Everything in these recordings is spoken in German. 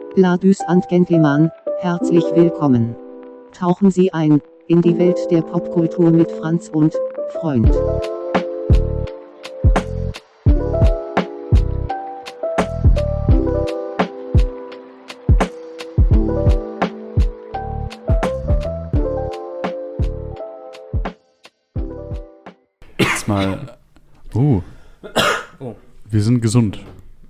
Ladies and Gentlemen, herzlich willkommen. Tauchen Sie ein in die Welt der Popkultur mit Franz und Freund. Jetzt mal. Oh. Wir sind gesund.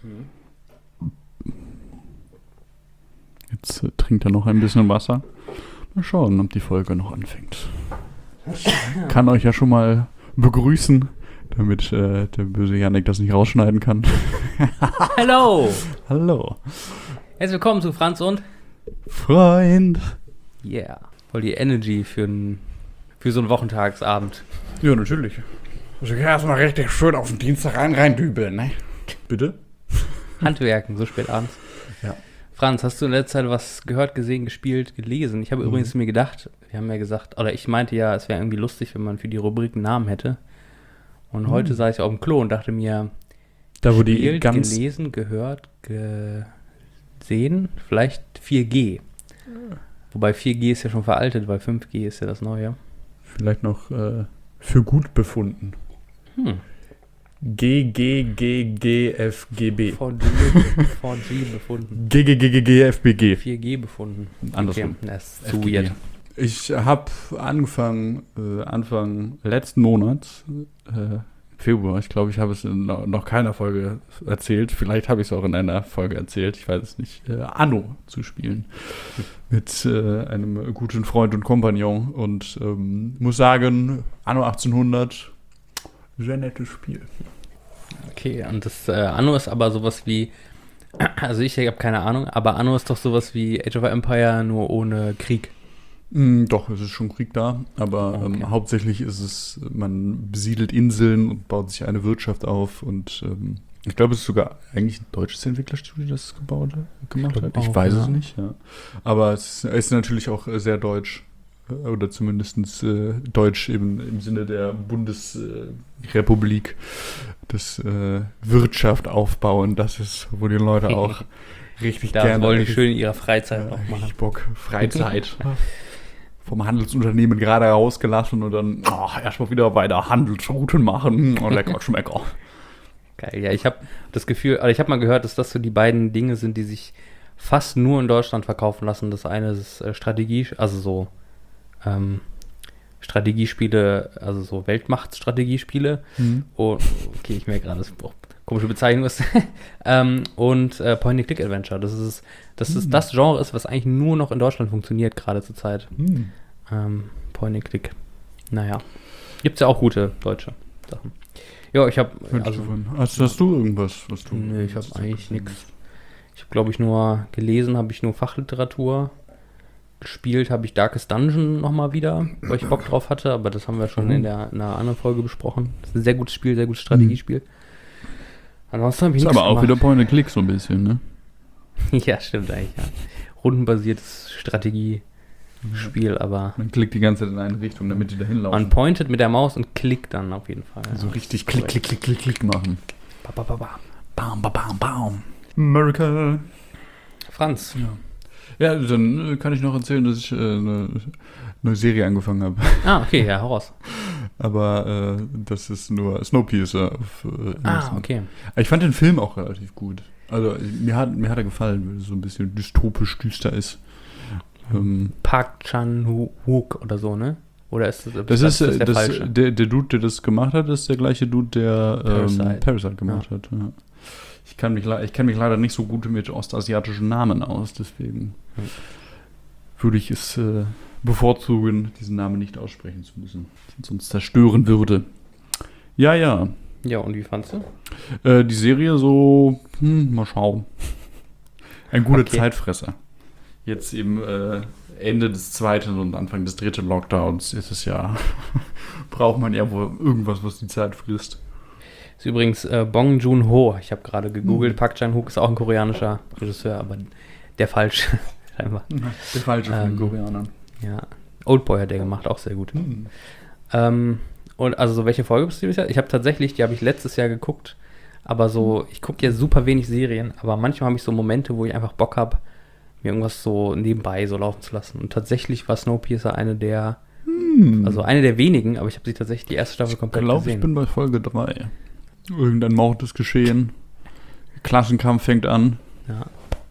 Jetzt trinkt er noch ein bisschen Wasser. Mal schauen, ob die Folge noch anfängt. Kann euch ja schon mal begrüßen, damit der böse Jannik das nicht rausschneiden kann. Hallo! Hallo. Herzlich willkommen zu Franz und Freund. Yeah. Voll die Energy für so einen Wochentagsabend. Ja, natürlich. Also ich erstmal richtig schön auf den Dienstag reindübeln, ne? Bitte? Handwerken, so spät abends. Ja. Franz, hast du in letzter Zeit was gehört, gesehen, gespielt, gelesen? Ich habe übrigens mir gedacht, wir haben ja gesagt, oder ich meinte ja, es wäre irgendwie lustig, wenn man für die Rubrik einen Namen hätte. Und heute saß ich auf dem Klo und dachte mir, Da wo gespielt, die ganz gelesen, gehört, gesehen, vielleicht 4G. Wobei 4G ist ja schon veraltet, weil 5G ist ja das Neue. vielleicht noch für gut befunden. GGGGFGB. 4G befunden. GGGGFBG. 4G befunden. Andersrum. Okay, das ist zu FGG. weird. Ich habe angefangen, Anfang letzten Monats, Februar, ich glaube, ich habe es in noch keiner Folge erzählt, vielleicht habe ich es auch in einer Folge erzählt, ich weiß es nicht, Anno zu spielen. Mit einem guten Freund und Kompagnon und muss sagen, Anno 1800, sehr nettes Spiel. Okay, und das Anno ist aber sowas wie, also ich habe keine Ahnung, aber Anno ist doch sowas wie Age of Empire, nur ohne Krieg. Doch, es ist schon Krieg da, aber Okay. hauptsächlich ist es, man besiedelt Inseln und baut sich eine Wirtschaft auf und ich glaube, es ist sogar eigentlich ein deutsches Entwicklerstudio, das es gemacht hat. Ich auch, weiß ja. es nicht, ja. Aber es ist natürlich auch sehr deutsch oder zumindest deutsch im Sinne der Bundesrepublik. Das Wirtschaft aufbauen, das ist, wo die Leute auch richtig Da gerne wollen die schön in ihrer Freizeit noch richtig machen. Bock, Freizeit. Vom Handelsunternehmen gerade rausgelassen und dann erstmal wieder weiter Handelsrouten machen. Oh, lecker, schmecker. Geil, ja, ich habe das Gefühl, also ich habe mal gehört, dass das so die beiden Dinge sind, die sich fast nur in Deutschland verkaufen lassen. Das eine ist Strategie, also so Strategiespiele, also so Weltmachtstrategiespiele. Oh, okay, ich merke gerade, das komische Bezeichnung ist. Und Point-and-Click-Adventure. Das das Genre ist, was eigentlich nur noch in Deutschland funktioniert, gerade zur Zeit. Point-and-Click. Naja. Gibt's ja auch gute deutsche Sachen. Ja, ich habe Hast du irgendwas, was du... Nee, ich habe eigentlich nichts. Ich habe, glaube ich, nur gelesen, habe ich nur Fachliteratur. Gespielt habe ich Darkest Dungeon nochmal wieder, weil ich Bock drauf hatte, aber das haben wir schon in einer anderen Folge besprochen. Das ist ein sehr gutes Spiel, sehr gutes Strategiespiel. Ansonsten habe ich Ist nichts aber auch gemacht. wieder Point-and-Click so ein bisschen, ne? Ja, stimmt eigentlich, ja. Rundenbasiertes Strategiespiel, aber Man klickt die ganze Zeit in eine Richtung, damit die da hinlaufen. man pointet mit der Maus und klickt dann auf jeden Fall. so ja. richtig klick, klick, klick, klick, klick machen. Ba, ba, ba, ba. Bam, bam, bam, bam. Miracle. Franz, Ja, dann kann ich noch erzählen, dass ich eine neue Serie angefangen habe. okay, ja, hau raus. Aber das ist nur Snowpiercer auf Amazon. Okay. Ich fand den Film auch relativ gut. Also mir hat er gefallen, weil es so ein bisschen dystopisch düster ist. Park Chan-wook oder so, ne? Oder ist das der falsche? der Dude, der das gemacht hat, ist der gleiche Dude, der Parasite gemacht hat. Ja. Ich kenn mich leider nicht so gut mit ostasiatischen Namen aus, deswegen würde ich es bevorzugen, diesen Namen nicht aussprechen zu müssen, sonst zerstören würde. Ja. Ja, und wie fandst du? Die Serie so, mal schauen. Ein guter Okay. Zeitfresser. Jetzt eben Ende des zweiten und Anfang des dritten Lockdowns ist es ja, braucht man ja wohl irgendwas, was die Zeit frisst. Ist übrigens Bong Joon-ho. Ich habe gerade gegoogelt. Park Chan-wook ist auch ein koreanischer Regisseur, aber der falsche. Scheinbar. Der falsche von den Koreanern. Ja. Oldboy hat der gemacht, auch sehr gut. Und also so, welche Folge bist du bisher? Ich habe tatsächlich, die habe ich letztes Jahr geguckt, aber so, ich gucke ja super wenig Serien, aber manchmal habe ich so Momente, wo ich einfach Bock habe, mir irgendwas so nebenbei so laufen zu lassen. Und tatsächlich war Snowpiercer eine der wenigen, aber ich habe sie tatsächlich die erste Staffel komplett gesehen. Ich bin bei Folge 3. Irgendein Mord ist geschehen. Klassenkampf fängt an. Ja.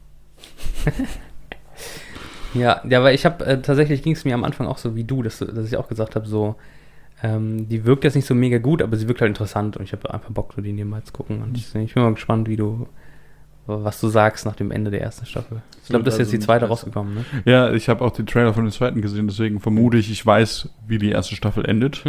ja, weil ich habe, tatsächlich ging es mir am Anfang auch so wie du, dass ich auch gesagt habe, so, die wirkt jetzt nicht so mega gut, aber sie wirkt halt interessant und ich habe einfach Bock, so die nebenbei zu gucken. Und ich bin mal gespannt, was du sagst nach dem Ende der ersten Staffel. Ich glaube, das ist jetzt die zweite rausgekommen, ne? Ja, ich habe auch den Trailer von der zweiten gesehen, deswegen vermute ich weiß, wie die erste Staffel endet.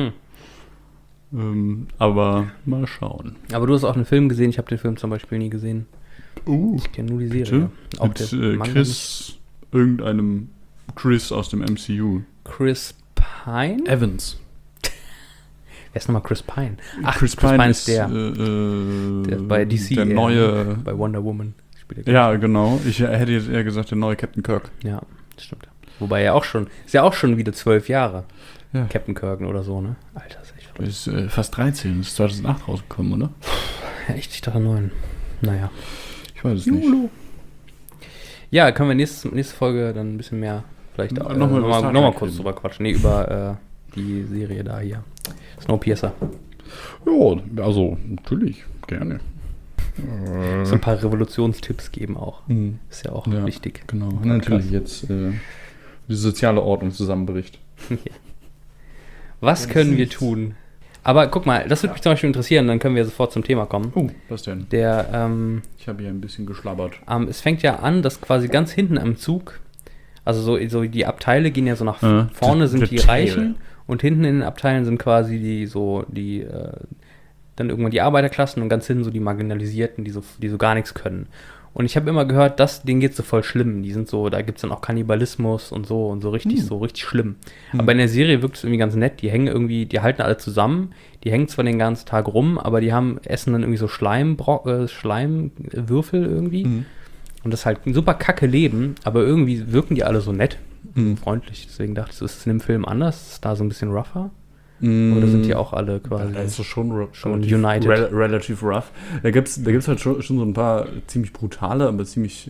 Aber mal schauen. Aber du hast auch einen Film gesehen, ich habe den Film zum Beispiel nie gesehen. Ich kenne nur die Serie. Auch mit irgendeinem Chris aus dem MCU. Chris Pine? Evans. Wer ist nochmal Chris Pine? Ach, Chris Pine ist der bei DC. Der neue. Bei Wonder Woman spielt er. Ja, genau. Ich hätte jetzt eher gesagt, der neue Captain Kirk. Ja, das stimmt. Wobei ist ja auch schon wieder 12 Jahre. Ja. Captain Kirk oder so, ne? Alter, ist echt verrückt. Ist fast 13. Ist 2008 rausgekommen, oder? Ja, echt, ich dachte 9. Naja. Ich weiß es nicht. Ja, können wir nächste Folge dann ein bisschen mehr vielleicht nochmal kurz drüber quatschen. Nee, über die Serie da hier. Snowpiercer. Ja, also natürlich, gerne. So ein paar Revolutionstipps geben auch. Ist ja auch wichtig. Genau, natürlich jetzt die soziale Ordnung zusammenbricht. Was können wir tun? Aber guck mal, das würde mich zum Beispiel interessieren, dann können wir sofort zum Thema kommen. Oh, was denn? Ich habe hier ein bisschen geschlabbert. Es fängt ja an, dass quasi ganz hinten am Zug, also so die Abteile gehen ja so nach vorne, sind die Reichen und hinten in den Abteilen sind quasi dann irgendwann die Arbeiterklassen und ganz hinten so die Marginalisierten, die so gar nichts können. Und ich habe immer gehört, denen geht's so voll schlimm. Die sind so, da gibt's dann auch Kannibalismus und so richtig schlimm. Aber in der Serie wirkt es irgendwie ganz nett. Die halten alle zusammen, die hängen zwar den ganzen Tag rum, aber die essen dann irgendwie so Schleimwürfel irgendwie. Und das ist halt ein super kacke Leben, aber irgendwie wirken die alle so nett und freundlich. Deswegen dachte ich, ist es in dem Film anders? Ist es da so ein bisschen rougher? Oder sind die auch alle quasi da ist es schon united? Relativ rough. Da gibt's halt schon so ein paar ziemlich brutale, aber ziemlich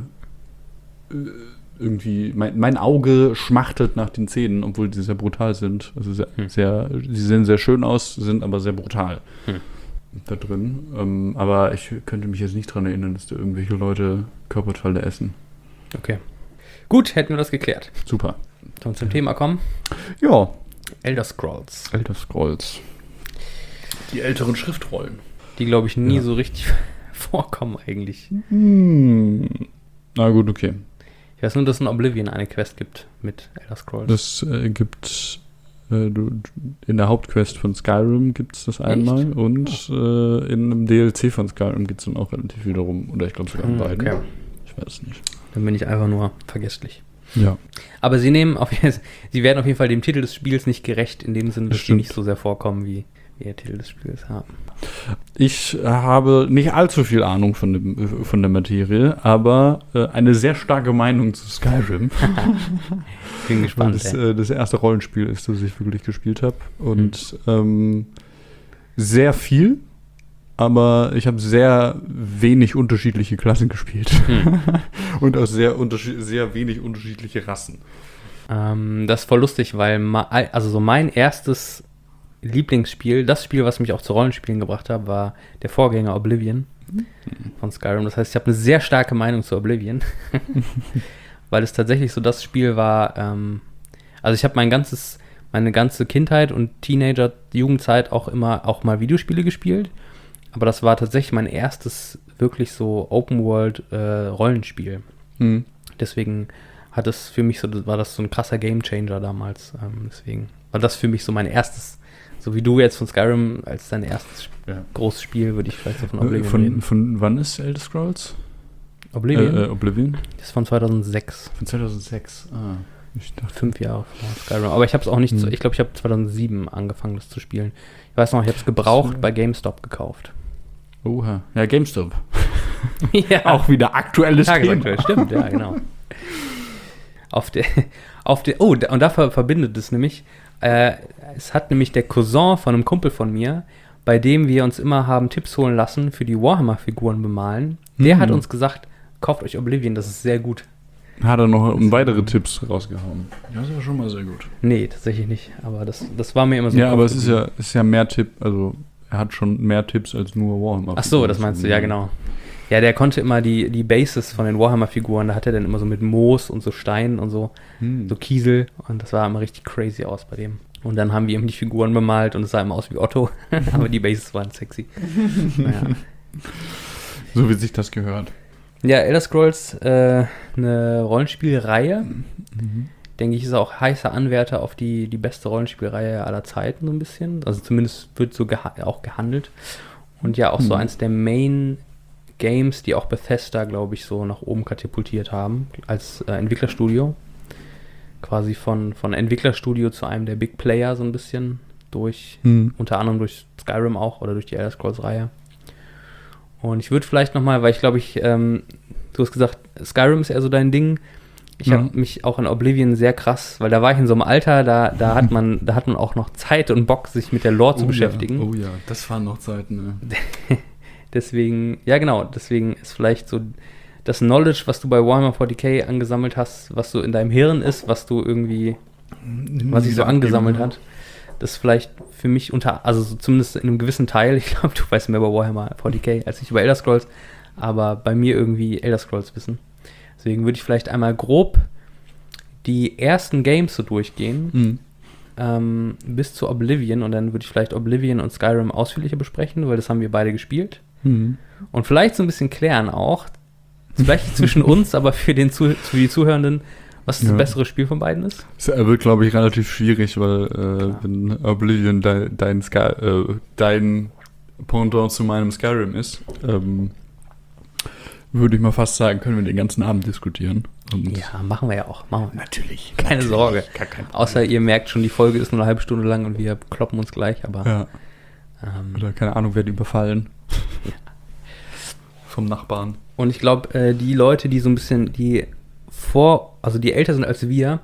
irgendwie, mein Auge schmachtelt nach den Zähnen, obwohl die sehr brutal sind. Also sie sehen sehr schön aus, sind aber sehr brutal da drin. Aber ich könnte mich jetzt nicht dran erinnern, dass da irgendwelche Leute Körperteile essen. Okay. Gut, hätten wir das geklärt. Super. Sollen wir zum Thema kommen? Ja. Elder Scrolls. Die älteren Schriftrollen. Die, glaube ich, nie so richtig vorkommen eigentlich. Na gut, okay. Ich weiß nur, dass es in Oblivion eine Quest gibt mit Elder Scrolls. Das gibt in der Hauptquest von Skyrim gibt es das einmal. Echt? Und in einem DLC von Skyrim gibt es dann auch relativ viel darum. Oder ich glaube sogar in beiden. Okay. Ich weiß es nicht. Dann bin ich einfach nur vergesslich. Ja. Aber sie werden auf jeden Fall dem Titel des Spiels nicht gerecht, in dem Sinne, dass sie nicht so sehr vorkommen, wie der Titel des Spiels haben. Ich habe nicht allzu viel Ahnung von der Materie, aber eine sehr starke Meinung zu Skyrim. Bin gespannt. Das erste Rollenspiel ist, das ich wirklich gespielt habe. Und sehr viel. Aber ich habe sehr wenig unterschiedliche Klassen gespielt. Und auch sehr wenig unterschiedliche Rassen. Das ist voll lustig, weil mein erstes Lieblingsspiel, das Spiel, was mich auch zu Rollenspielen gebracht hat, war der Vorgänger Oblivion von Skyrim. Das heißt, ich habe eine sehr starke Meinung zu Oblivion. Weil es tatsächlich so das Spiel war, also ich habe meine ganze Kindheit und Teenager-Jugendzeit auch mal Videospiele gespielt. Aber das war tatsächlich mein erstes wirklich so Open-World-Rollenspiel. Deswegen war das so ein krasser Game-Changer damals. Deswegen war das für mich so mein erstes, so wie du jetzt von Skyrim als dein erstes großes Spiel, würde ich vielleicht so von Oblivion reden. Von wann ist Elder Scrolls? Oblivion? Das ist von 2006. Von 2006, ich dachte 5 Jahre vor Skyrim. Aber ich habe es auch nicht ich glaube, ich habe 2007 angefangen, das zu spielen. Ich weiß noch, ich habe es gebraucht bei GameStop gekauft. Oha. Ja, GameStop. Ja. Auch wieder aktuelles Thema. Stimmt, ja, genau. Und da verbindet es nämlich, es hat nämlich der Cousin von einem Kumpel von mir, bei dem wir uns immer haben Tipps holen lassen für die Warhammer-Figuren bemalen, der hat uns gesagt, kauft euch Oblivion, das ist sehr gut. Hat er noch weitere Tipps rausgehauen. Das ist ja schon mal sehr gut. Nee, tatsächlich nicht. Aber das war mir immer so. Ja, aber es ist ja mehr Tipp, also er hat schon mehr Tipps als nur Warhammer. Ach so, das meinst du, ja genau. Ja, der konnte immer die Bases von den Warhammer-Figuren, da hat er dann immer so mit Moos und so Stein und so, so Kiesel und das sah immer richtig crazy aus bei dem. Und dann haben wir ihm die Figuren bemalt und es sah immer aus wie Otto, aber die Bases waren sexy. Naja. So wie sich das gehört. Ja, Elder Scrolls, eine Rollenspielreihe, denke ich, ist auch heißer Anwärter auf die beste Rollenspielreihe aller Zeiten so ein bisschen. Also zumindest wird so auch gehandelt. Und ja, auch so eins der Main Games, die auch Bethesda, glaube ich, so nach oben katapultiert haben als Entwicklerstudio. Quasi von Entwicklerstudio zu einem der Big Player so ein bisschen unter anderem durch Skyrim auch oder durch die Elder Scrolls-Reihe. Und ich würde vielleicht nochmal, weil ich glaube, du hast gesagt, Skyrim ist eher so dein Ding. Ich habe mich auch in Oblivion sehr krass, weil da war ich in so einem Alter, da hat man auch noch Zeit und Bock, sich mit der Lore zu beschäftigen. Oh ja, das waren noch Zeiten, ne? Deswegen ist vielleicht so das Knowledge, was du bei Warhammer 40k angesammelt hast, was so in deinem Hirn ist, was sich so angesammelt hat, das vielleicht für mich also so zumindest in einem gewissen Teil, ich glaube, du weißt mehr über Warhammer 40k als ich über Elder Scrolls, aber bei mir irgendwie Elder Scrolls wissen. Deswegen würde ich vielleicht einmal grob die ersten Games so durchgehen, bis zu Oblivion, und dann würde ich vielleicht Oblivion und Skyrim ausführlicher besprechen, weil das haben wir beide gespielt. Und vielleicht so ein bisschen klären auch, vielleicht zwischen uns, aber für die Zuhörenden, was das bessere Spiel von beiden ist. Es wird, glaube ich, relativ schwierig, weil wenn Oblivion dein Pendant zu meinem Skyrim ist, würde ich mal fast sagen, können wir den ganzen Abend diskutieren. Und ja, machen wir ja auch. Natürlich. Keine Sorge. Gar kein Problem. Außer ihr merkt schon, die Folge ist nur eine halbe Stunde lang und wir kloppen uns gleich, aber... Ja. Oder keine Ahnung, werden überfallen. Ja. Vom Nachbarn. Und ich glaube, die Leute, die so ein bisschen, die älter sind als wir,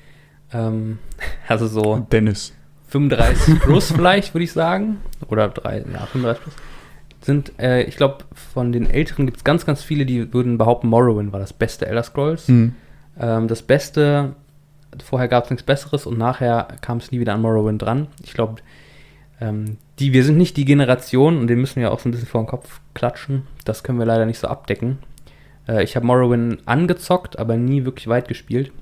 also so Dennis. 35 plus vielleicht, würde ich sagen, oder 35 plus, sind, ich glaube, von den Älteren gibt es ganz, ganz viele, die würden behaupten, Morrowind war das beste Elder Scrolls. Das Beste, vorher gab es nichts Besseres und nachher kam es nie wieder an Morrowind dran. Ich glaube, wir sind nicht die Generation, und den müssen wir auch so ein bisschen vor den Kopf klatschen. Das können wir leider nicht so abdecken. Ich habe Morrowind angezockt, aber nie wirklich weit gespielt.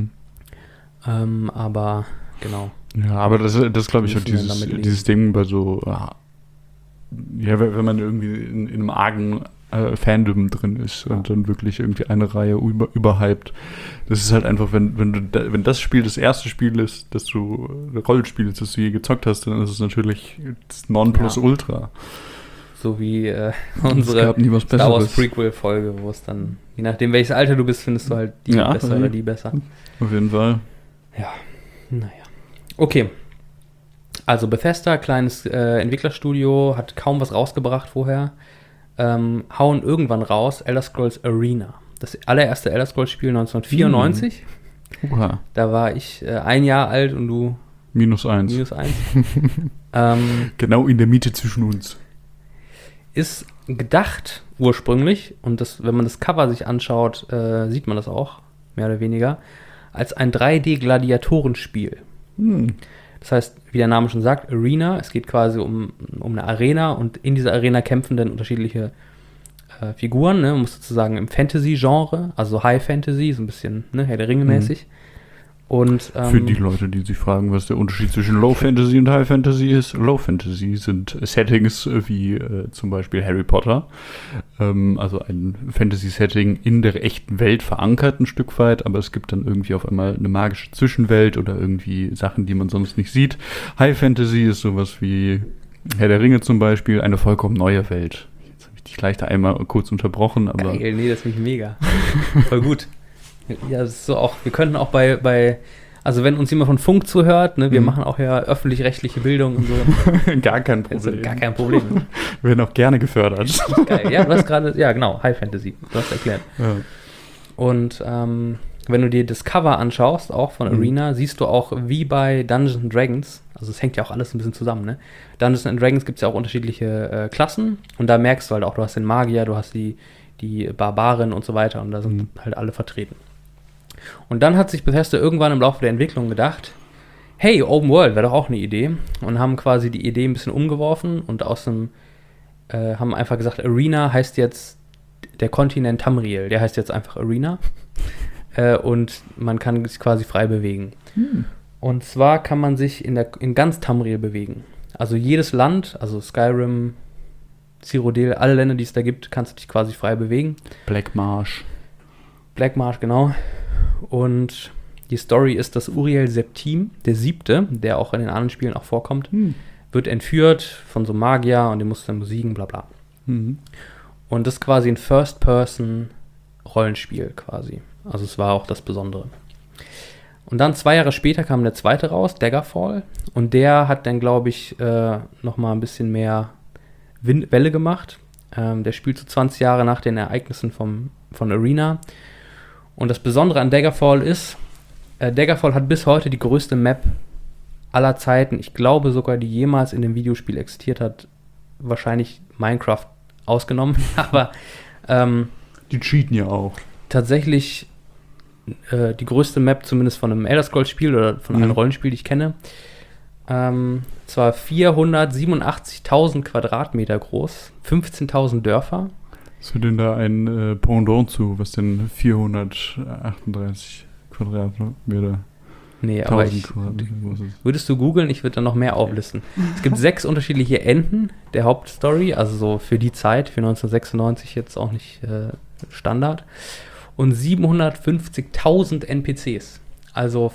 Aber genau. Ja, aber das glaube ich, auch dieses Ding bei so, wenn man irgendwie in einem argen Fandom drin ist und dann wirklich irgendwie eine Reihe überhyped. Das ist halt einfach, wenn das Spiel das erste Spiel ist, das du Rollenspiel ist, das du je gezockt hast, dann ist es natürlich das Nonplusultra. So wie unsere Star Wars Prequel-Folge, wo es dann, je nachdem welches Alter du bist, findest du halt die besser oder die besser. Auf jeden Fall. Ja, naja. Okay. Also Bethesda, kleines Entwicklerstudio, hat kaum was rausgebracht vorher. Hauen irgendwann raus Elder Scrolls Arena. Das allererste Elder Scrolls Spiel 1994. Da war ich 1 Jahr alt und du -1. Genau in der Mitte zwischen uns. Ist gedacht ursprünglich, und wenn man das Cover sich anschaut, sieht man das auch, mehr oder weniger, als ein 3D-Gladiatorenspiel. Das heißt, wie der Name schon sagt, Arena, es geht quasi um eine Arena, und in dieser Arena kämpfen dann unterschiedliche Figuren, ne? Man muss sozusagen im Fantasy-Genre, also High Fantasy, so ein bisschen Herr der Ringe-mäßig. Und, für die Leute, die sich fragen, was der Unterschied zwischen Low Fantasy und High Fantasy ist. Low Fantasy sind Settings wie zum Beispiel Harry Potter. Also ein Fantasy-Setting in der echten Welt verankert ein Stück weit, aber es gibt dann irgendwie auf einmal eine magische Zwischenwelt oder irgendwie Sachen, die man sonst nicht sieht. High Fantasy ist sowas wie Herr der Ringe zum Beispiel, eine vollkommen neue Welt. Jetzt habe ich dich gleich da einmal kurz unterbrochen, aber... Geil, nee, das ist nicht mega. Voll gut. Ja, das ist so auch, wir könnten auch also wenn uns jemand von Funk zuhört, ne, wir machen auch ja öffentlich-rechtliche Bildung und so. Gar kein Problem. Also gar kein Problem. Wir werden auch gerne gefördert. Geil. Ja, du hast gerade, ja genau, High Fantasy, du hast erklärt. Ja. Und wenn du dir das Cover anschaust, auch von Arena, siehst du auch wie bei Dungeons & Dragons, also es hängt ja auch alles ein bisschen zusammen, ne? Dungeons & Dragons gibt es ja auch unterschiedliche Klassen, und da merkst du halt auch, du hast den Magier, du hast die Barbaren und so weiter, und da sind halt alle vertreten. Und dann hat sich Bethesda irgendwann im Laufe der Entwicklung gedacht, hey, Open World wäre doch auch eine Idee. Und haben quasi die Idee ein bisschen umgeworfen und haben einfach gesagt, Arena heißt jetzt der Kontinent Tamriel. Der heißt jetzt einfach Arena. Und man kann sich quasi frei bewegen. Und zwar kann man sich in ganz Tamriel bewegen. Also jedes Land, also Skyrim, Cyrodiil, alle Länder, die es da gibt, kannst du dich quasi frei bewegen. Black Marsh, genau. Und die Story ist, dass Uriel Septim, der Siebte, der auch in den anderen Spielen auch vorkommt, wird entführt von so einem Magier und den muss dann besiegen, bla bla. Und das ist quasi ein First-Person-Rollenspiel quasi. Also es war auch das Besondere. Und dann 2 Jahre später kam der zweite raus, Daggerfall. Und der hat dann, glaube ich, nochmal ein bisschen mehr Welle gemacht. Der spielt so 20 Jahre nach den Ereignissen von Arena. Und das Besondere an Daggerfall ist, Daggerfall hat bis heute die größte Map aller Zeiten. Ich glaube sogar, die jemals in dem Videospiel existiert hat. Wahrscheinlich Minecraft ausgenommen. Aber die cheaten ja auch. Tatsächlich die größte Map, zumindest von einem Elder Scrolls-Spiel oder von einem Rollenspiel, die ich kenne. Zwar 487.000 Quadratmeter groß, 15.000 Dörfer. Was wird denn da ein Pendant zu, was denn 438 Quadratmeter? Nee, aber würdest du googeln, ich würde dann noch mehr auflisten. Es gibt 6 unterschiedliche Enden der Hauptstory, also so für die Zeit, für 1996 jetzt auch nicht Standard. Und 750.000 NPCs. Also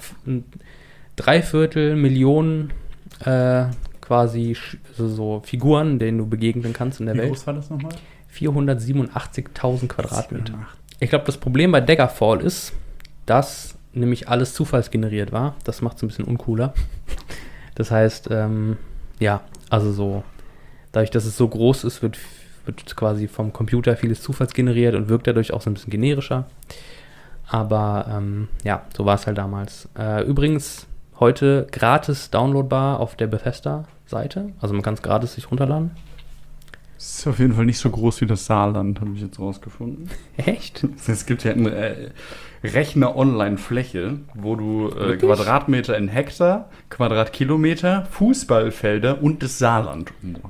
250.000 quasi so Figuren, denen du begegnen kannst in der Welt. Wie groß war das nochmal? 487.000 Quadratmeter. Ich glaube, das Problem bei Daggerfall ist, dass nämlich alles zufallsgeneriert war. Das macht es ein bisschen uncooler. Das heißt, also so, dadurch, dass es so groß ist, wird quasi vom Computer vieles zufallsgeneriert und wirkt dadurch auch so ein bisschen generischer. Aber so war es halt damals. Übrigens heute gratis downloadbar auf der Bethesda-Seite. Also man kann es gratis sich runterladen. Das ist auf jeden Fall nicht so groß wie das Saarland, habe ich jetzt rausgefunden. Echt? Es gibt ja eine Rechner-Online-Fläche, wo du Quadratmeter in Hektar, Quadratkilometer, Fußballfelder und das Saarland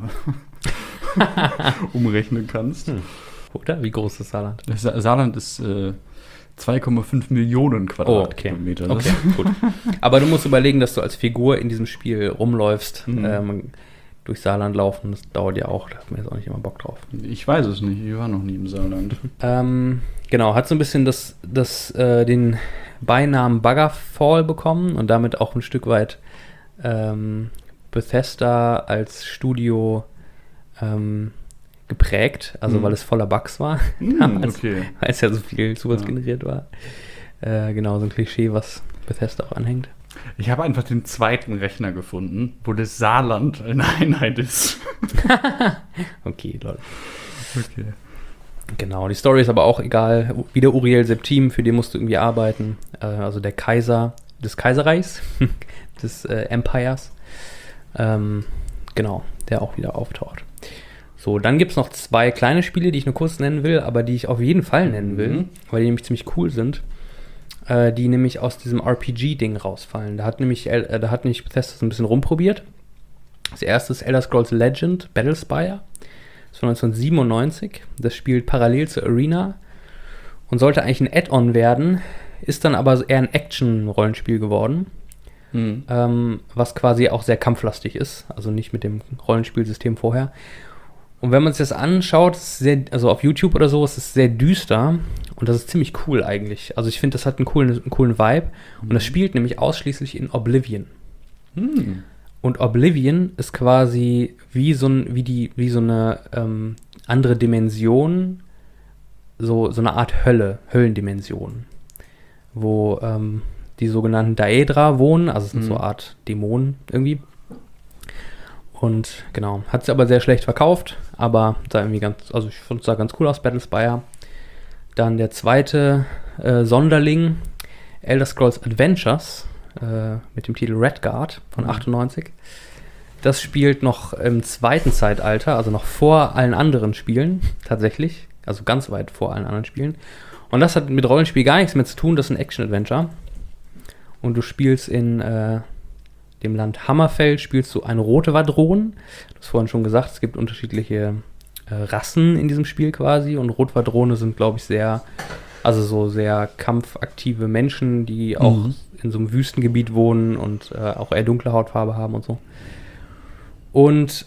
umrechnen kannst. Oder? Wie groß ist das Saarland? Das Saarland ist 2,5 Millionen Quadratkilometer. Okay, gut. Aber du musst überlegen, dass du als Figur in diesem Spiel rumläufst, durch Saarland laufen, das dauert ja auch, da hat man jetzt auch nicht immer Bock drauf. Ich weiß es nicht, ich war noch nie im Saarland. Genau, hat so ein bisschen den Beinamen Baggerfall bekommen und damit auch ein Stück weit Bethesda als Studio geprägt, also weil es voller Bugs war, damals, okay. Weil es ja so viel zufallsgeneriert war. Genau, so ein Klischee, was Bethesda auch anhängt. Ich habe einfach den zweiten Rechner gefunden, wo das Saarland eine Einheit ist. Okay, Leute. Okay. Genau, die Story ist aber auch egal. Wieder Uriel Septim, für den musst du irgendwie arbeiten. Also der Kaiser des Kaiserreichs, des Empires. Genau, der auch wieder auftaucht. So, dann gibt es noch 2 kleine Spiele, die ich nur kurz nennen will, aber die ich auf jeden Fall nennen will, weil die nämlich ziemlich cool sind. Die nämlich aus diesem RPG-Ding rausfallen. Da hat nämlich Bethesda so ein bisschen rumprobiert. Das erste ist Elder Scrolls Legend, Battlespire. Das ist von 1997. Das spielt parallel zu Arena und sollte eigentlich ein Add-on werden, ist dann aber eher ein Action-Rollenspiel geworden, was quasi auch sehr kampflastig ist, also nicht mit dem Rollenspielsystem vorher. Und wenn man sich das anschaut, also auf YouTube oder so, ist es sehr düster und das ist ziemlich cool eigentlich. Also ich finde, das hat einen coolen Vibe und das spielt nämlich ausschließlich in Oblivion. Und Oblivion ist quasi wie so eine andere Dimension, so eine Art Höllendimension, wo die sogenannten Daedra wohnen, also es sind so eine Art Dämonen irgendwie. Und genau, hat sie aber sehr schlecht verkauft, aber sah irgendwie ich fand es sah ganz cool aus, Battlespire. Dann der zweite Sonderling, Elder Scrolls Adventures, mit dem Titel Redguard von 98. Das spielt noch im zweiten Zeitalter, also noch vor allen anderen Spielen tatsächlich. Also ganz weit vor allen anderen Spielen. Und das hat mit Rollenspiel gar nichts mehr zu tun. Das ist ein Action-Adventure. Und du spielst in dem Land Hammerfell, spielst du eine rote Wadron. Du hast vorhin schon gesagt, es gibt unterschiedliche Rassen in diesem Spiel quasi. Und Rotwadrone sind, glaube ich, sehr kampfaktive Menschen, die auch in so einem Wüstengebiet wohnen und auch eher dunkle Hautfarbe haben und so. Und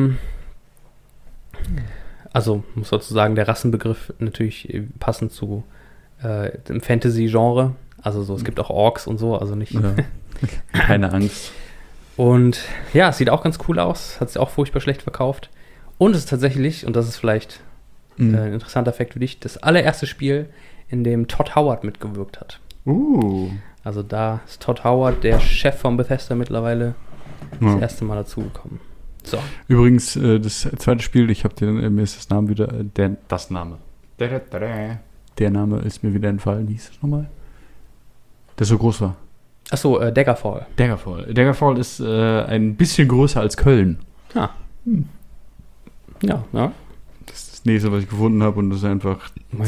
also muss sozusagen der Rassenbegriff natürlich passend zu dem Fantasy-Genre. Also so, es gibt auch Orks und so, also nicht. Ja. Keine Angst. Und ja, es sieht auch ganz cool aus, hat sich auch furchtbar schlecht verkauft. Und es ist tatsächlich, und das ist vielleicht ein interessanter Fakt für dich, das allererste Spiel, in dem Todd Howard mitgewirkt hat. Also da ist Todd Howard, der Chef von Bethesda mittlerweile, das erste Mal dazugekommen. So. Übrigens, das zweite Spiel, mir ist das Name wieder, der Name ist mir wieder entfallen. Wie hieß das nochmal? Der so groß war. Achso, Daggerfall. Daggerfall ist ein bisschen größer als Köln. Ah. Ja. Das ist das nächste, was ich gefunden habe, und das ist einfach über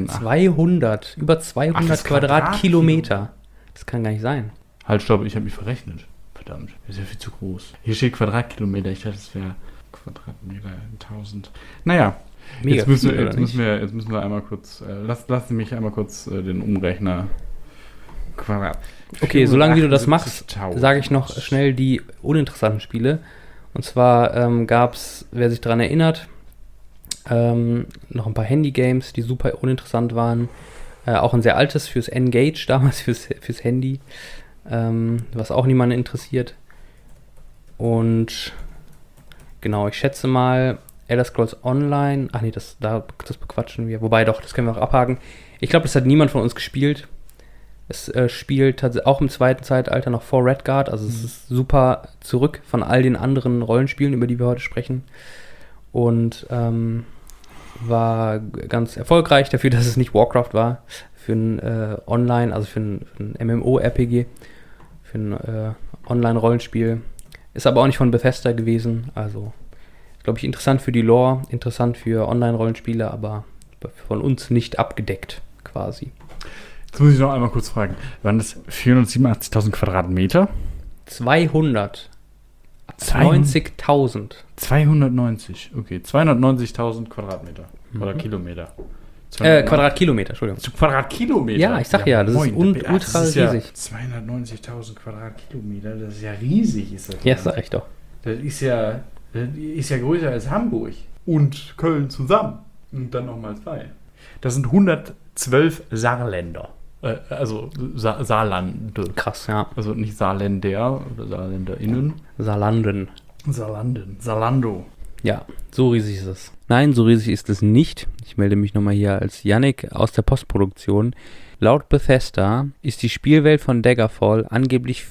200 Quadratkilometer. Das kann gar nicht sein. Halt, stopp, ich habe mich verrechnet. Verdammt, das ist ja viel zu groß. Hier steht Quadratkilometer, ich dachte, das wäre Quadratmeter 1000. Naja, Mega jetzt müssen wir einmal kurz, lassen mich einmal kurz den Umrechner. Okay, solange wie du das machst, sage ich noch schnell die uninteressanten Spiele. Und zwar gab es, wer sich daran erinnert, noch ein paar Handy-Games, die super uninteressant waren. Auch ein sehr altes fürs N-Gage damals, fürs Handy, was auch niemanden interessiert. Und genau, ich schätze mal, Elder Scrolls Online, das bequatschen wir. Wobei doch, das können wir auch abhaken. Ich glaube, das hat niemand von uns gespielt. Es spielt tatsächlich auch im zweiten Zeitalter noch vor Redguard, also es ist super zurück von all den anderen Rollenspielen, über die wir heute sprechen. Und war ganz erfolgreich dafür, dass es nicht Warcraft war, für ein Online, also für ein MMO-RPG, für ein Online-Rollenspiel. Ist aber auch nicht von Bethesda gewesen, also glaube ich interessant für die Lore, interessant für Online-Rollenspiele, aber von uns nicht abgedeckt quasi. Jetzt muss ich noch einmal kurz fragen, waren das 487.000 Quadratmeter? 290.000. 290, okay. 290.000 Quadratmeter oder Kilometer. Quadratkilometer, Entschuldigung. Quadratkilometer? Ja, ich sag ja, das ist ultra riesig. Ja 290.000 Quadratkilometer, das ist ja riesig. Ist das ja, sag ich doch. Das ist ja größer als Hamburg und Köln zusammen. Und dann nochmal 2. Das sind 112 Saarländer. Also Saarlande. Krass, ja. Also nicht Saarländer oder SaarländerInnen. Saarlando. Ja, so riesig ist es. Nein, so riesig ist es nicht. Ich melde mich nochmal hier als Yannick aus der Postproduktion. Laut Bethesda ist die Spielwelt von Daggerfall angeblich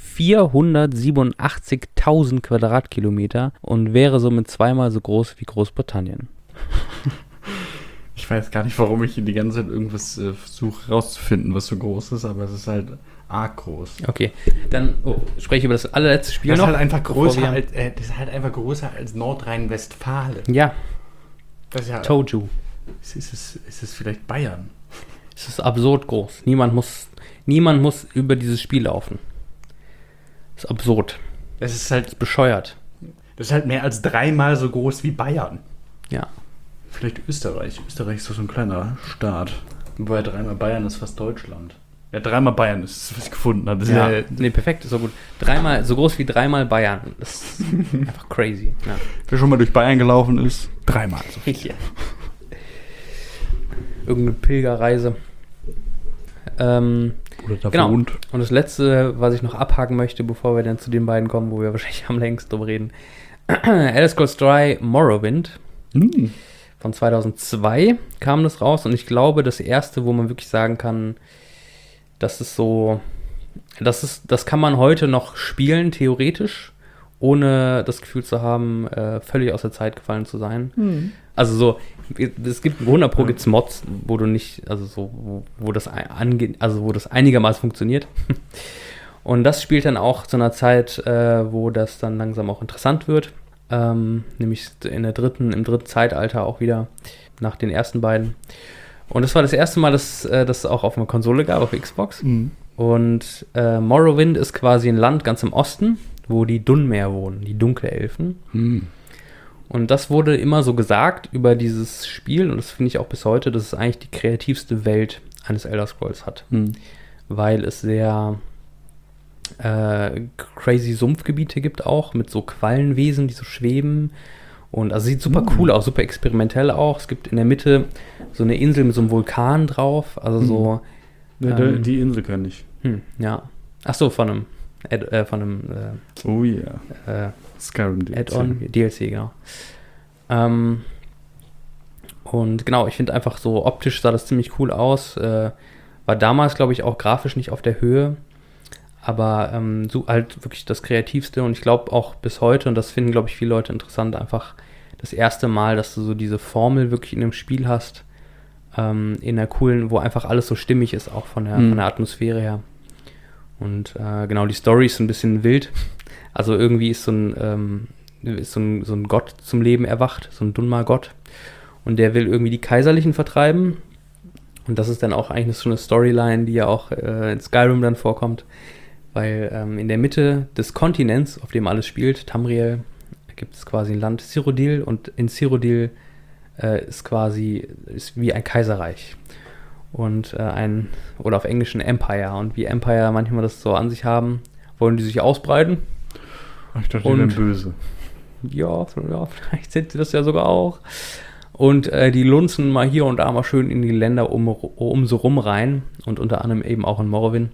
487.000 Quadratkilometer und wäre somit zweimal so groß wie Großbritannien. Ich weiß gar nicht, warum ich hier die ganze Zeit irgendwas versuche rauszufinden, was so groß ist, aber es ist halt arg groß. Okay, dann spreche ich über das allerletzte Spiel das noch. Ist halt einfach größer das ist halt einfach größer als Nordrhein-Westfalen. Ja. Das ist ja, Toju. Ist es vielleicht Bayern? Es ist absurd groß. Niemand muss über dieses Spiel laufen. Das ist absurd. Das ist halt das ist bescheuert. Das ist halt mehr als 3-mal so groß wie Bayern. Ja. Vielleicht Österreich. Österreich ist doch so ein kleiner Staat. Wobei 3-mal Bayern ist fast Deutschland. Ja, 3-mal Bayern ist, was ich gefunden habe. Nee, perfekt, ist so gut. So groß wie 3-mal Bayern. Das ist einfach crazy. Ja. Wer schon mal durch Bayern gelaufen ist, 3-mal. So. Ja. Irgendeine Pilgerreise. Oder da wohnt. Und das Letzte, was ich noch abhaken möchte, bevor wir dann zu den beiden kommen, wo wir wahrscheinlich am längsten drüber reden. Elder Scrolls 3 Morrowind. Von 2002 kam das raus und ich glaube, das erste, wo man wirklich sagen kann, das kann man heute noch spielen, theoretisch, ohne das Gefühl zu haben, völlig aus der Zeit gefallen zu sein. Also so, es gibt 100 Pro gibt's Mods, wo du nicht, also so, wo das einigermaßen funktioniert. Und das spielt dann auch zu einer Zeit, wo das dann langsam auch interessant wird. Nämlich im dritten Zeitalter auch wieder. nach den ersten beiden. Und das war das erste Mal, dass das auch auf einer Konsole gab, auf Xbox. Und Morrowind ist quasi ein Land ganz im Osten, wo die Dunmer wohnen, die Dunkelelfen. Und das wurde immer so gesagt über dieses Spiel, und das finde ich auch bis heute, dass es eigentlich die kreativste Welt eines Elder Scrolls hat. Weil es sehr crazy Sumpfgebiete gibt auch, mit so Quallenwesen, die so schweben. Und also sieht super cool aus, super experimentell auch. Es gibt in der Mitte so eine Insel mit so einem Vulkan drauf. Also so. Die Insel kenne ich. Ja. Ach so, von einem Oh ja. Skyrim DLC. Add-on, DLC, genau. Und genau, ich finde einfach so optisch sah das ziemlich cool aus. War damals, glaube ich, auch grafisch nicht auf der Höhe. Aber so halt wirklich das Kreativste. Und ich glaube auch bis heute, und das finden, glaube ich, viele Leute interessant, einfach das erste Mal, dass du so diese Formel wirklich in einem Spiel hast. In einer coolen, wo einfach alles so stimmig ist, auch von der Atmosphäre her. Und genau, die Story ist ein bisschen wild. Also irgendwie ist so ein Gott zum Leben erwacht, so ein Dunmar-Gott. Und der will irgendwie die Kaiserlichen vertreiben. Und das ist dann auch eigentlich so eine Storyline, die ja auch in Skyrim dann vorkommt. Weil in der Mitte des Kontinents, auf dem alles spielt, Tamriel, gibt es quasi ein Land Cyrodiil. Und in Cyrodiil ist wie ein Kaiserreich. Und oder auf Englisch ein Empire. Und wie Empire manchmal das so an sich haben, wollen die sich ausbreiten. Ich dachte, die wären böse. Ja, vielleicht sind sie das ja sogar auch. Und die lunzen mal hier und da mal schön in die Länder um so rum rein. Und unter anderem eben auch in Morrowind.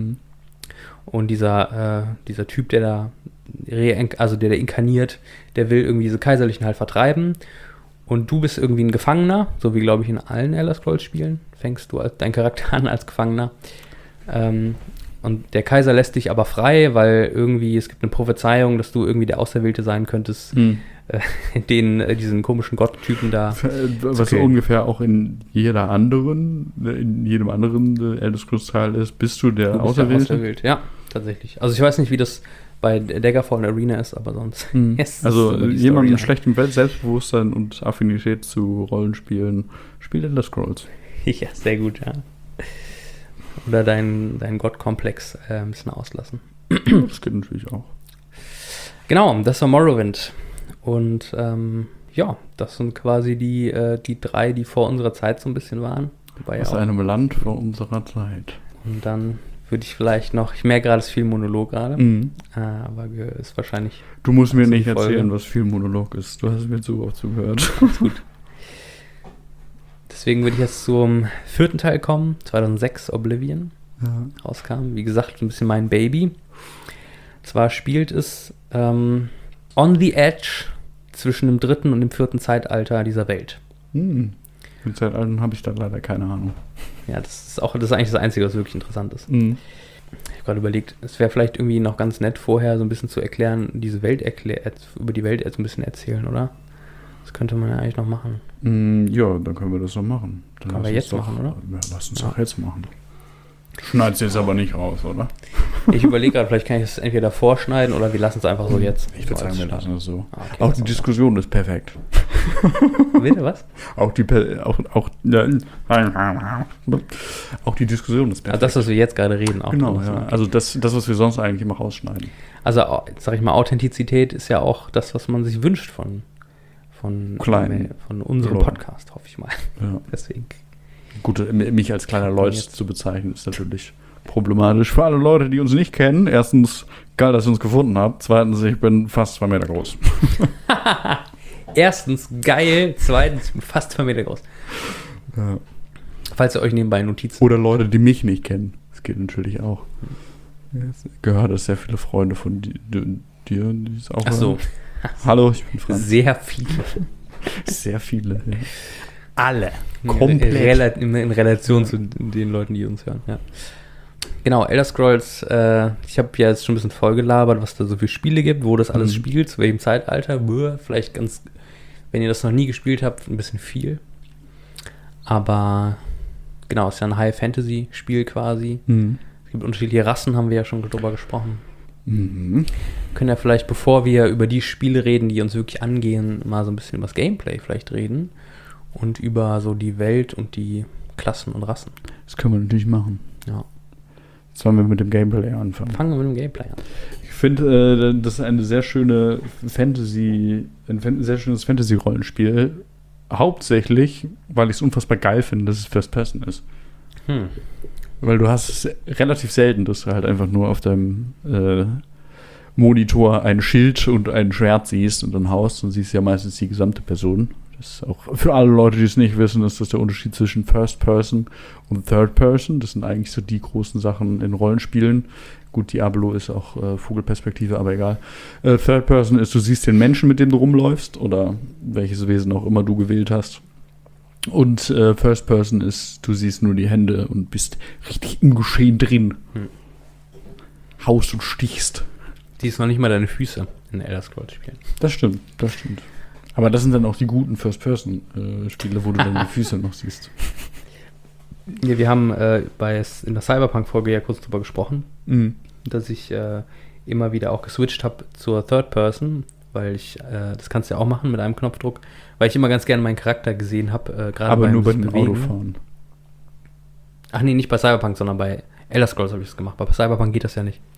Und dieser Typ, der da inkarniert, der will irgendwie diese Kaiserlichen halt vertreiben. Und du bist irgendwie ein Gefangener, so wie, glaube ich, in allen Elder Scrolls-Spielen. Fängst du deinen Charakter an als Gefangener. Und der Kaiser lässt dich aber frei, weil irgendwie es gibt eine Prophezeiung, dass du irgendwie der Auserwählte sein könntest, diesen komischen Gotttypen da. Was so ungefähr auch in jedem anderen Elder Scrolls-Teil ist, bist du der Auserwählte? Ja, tatsächlich. Also ich weiß nicht, wie das bei Daggerfall Arena ist, aber sonst. Yes, also jemand mit schlechtem Selbstbewusstsein und Affinität zu Rollenspielen spielt Elder Scrolls. Ja, sehr gut, ja. Oder deinen Gottkomplex ein bisschen auslassen. Das geht natürlich auch. Genau, das war Morrowind. Und ja, das sind quasi die drei, die vor unserer Zeit so ein bisschen waren. Aus einem Land vor unserer Zeit. Und dann würde ich vielleicht noch, ich merke gerade, es ist viel Monolog gerade, aber ist wahrscheinlich... Du musst mir nicht erzählen, was viel Monolog ist. Du hast mir zu oft zugehört. Alles gut. Deswegen würde ich jetzt zum 4. Teil kommen, 2006 Oblivion rauskam. Wie gesagt, ein bisschen mein Baby. Zwar spielt es on the edge zwischen dem 3. und dem 4. Zeitalter dieser Welt. Mit Zeitaltern habe ich da leider keine Ahnung. Ja, das ist eigentlich das Einzige, was wirklich interessant ist. Ich habe gerade überlegt, es wäre vielleicht irgendwie noch ganz nett, vorher so ein bisschen zu erklären, über die Welt ein bisschen erzählen, oder? Das könnte man ja eigentlich noch machen. Ja, dann können wir das noch machen. Können wir jetzt machen, oder? Ja, lass uns auch jetzt machen. Schneidest jetzt aber nicht raus, oder? Ich überlege gerade, vielleicht kann ich es entweder vorschneiden oder wir lassen es einfach so jetzt. Ich würde sagen, wir lassen es so. Okay, auch die Diskussion ist perfekt. Bitte, was? Auch die Diskussion ist perfekt. Also das, was wir jetzt gerade reden. Auch genau, ja. Also das, was wir sonst eigentlich immer rausschneiden. Also, sag ich mal, Authentizität ist ja auch das, was man sich wünscht von unserem Podcast, hoffe ich mal. Ja. Deswegen. Gut, mich als kleiner Leute zu bezeichnen, ist natürlich problematisch für alle Leute, die uns nicht kennen. Erstens, geil, dass ihr uns gefunden habt. Zweitens, ich bin fast 2 Meter groß. Erstens, geil. Zweitens, ich bin fast 2 Meter groß. Ja. Falls ihr euch nebenbei Notizen... Oder Leute, die mich nicht kennen. Das geht natürlich auch. Ich gehört, dass sehr viele Freunde von dir, die es auch Ach so. Hallo, ich bin Franz. Sehr viele. Sehr viele, ja. Alle. Komplett. In Relation zu den Leuten, die uns hören, ja. Genau, Elder Scrolls, ich habe ja jetzt schon ein bisschen vollgelabert, was da so viele Spiele gibt, wo das alles spielt, zu welchem Zeitalter. Vielleicht ganz, wenn ihr das noch nie gespielt habt, ein bisschen viel. Aber genau, es ist ja ein High-Fantasy-Spiel quasi. Es gibt unterschiedliche Rassen, haben wir ja schon drüber gesprochen. Wir können ja vielleicht, bevor wir über die Spiele reden, die uns wirklich angehen, mal so ein bisschen über das Gameplay vielleicht reden. und über so die Welt und die Klassen und Rassen. Das können wir natürlich machen. Ja. Jetzt wollen wir mit dem Gameplay anfangen. Fangen wir mit dem Gameplay an. Ich finde, das ist eine sehr schöne ein sehr schönes Fantasy-Rollenspiel. Hauptsächlich, weil ich es unfassbar geil finde, dass es First Person ist. Weil du hast es relativ selten, dass du halt einfach nur auf deinem Monitor ein Schild und ein Schwert siehst und ein Haus und siehst ja meistens die gesamte Person. Das ist auch für alle Leute, die es nicht wissen, ist das der Unterschied zwischen First Person und Third Person. Das sind eigentlich so die großen Sachen in Rollenspielen. Gut, Diablo ist auch Vogelperspektive, aber egal. Third Person ist, du siehst den Menschen, mit dem du rumläufst oder welches Wesen auch immer du gewählt hast. Und First Person ist, du siehst nur die Hände und bist richtig im Geschehen drin. Haust und stichst. Die ist noch nicht mal deine Füße in Elder Scrolls Spielen. Das stimmt. Aber das sind dann auch die guten First-Person-Spiele, wo du dann die Füße noch siehst. Ja, wir haben in der Cyberpunk-Folge ja kurz drüber gesprochen, dass ich immer wieder auch geswitcht habe zur Third Person, weil ich, das kannst du ja auch machen mit einem Knopfdruck, weil ich immer ganz gerne meinen Charakter gesehen habe, gerade Aber beim nur bei den Bewegen. Autofahren. Ach nee, nicht bei Cyberpunk, sondern bei Elder Scrolls habe ich das gemacht. Bei Cyberpunk geht das ja nicht.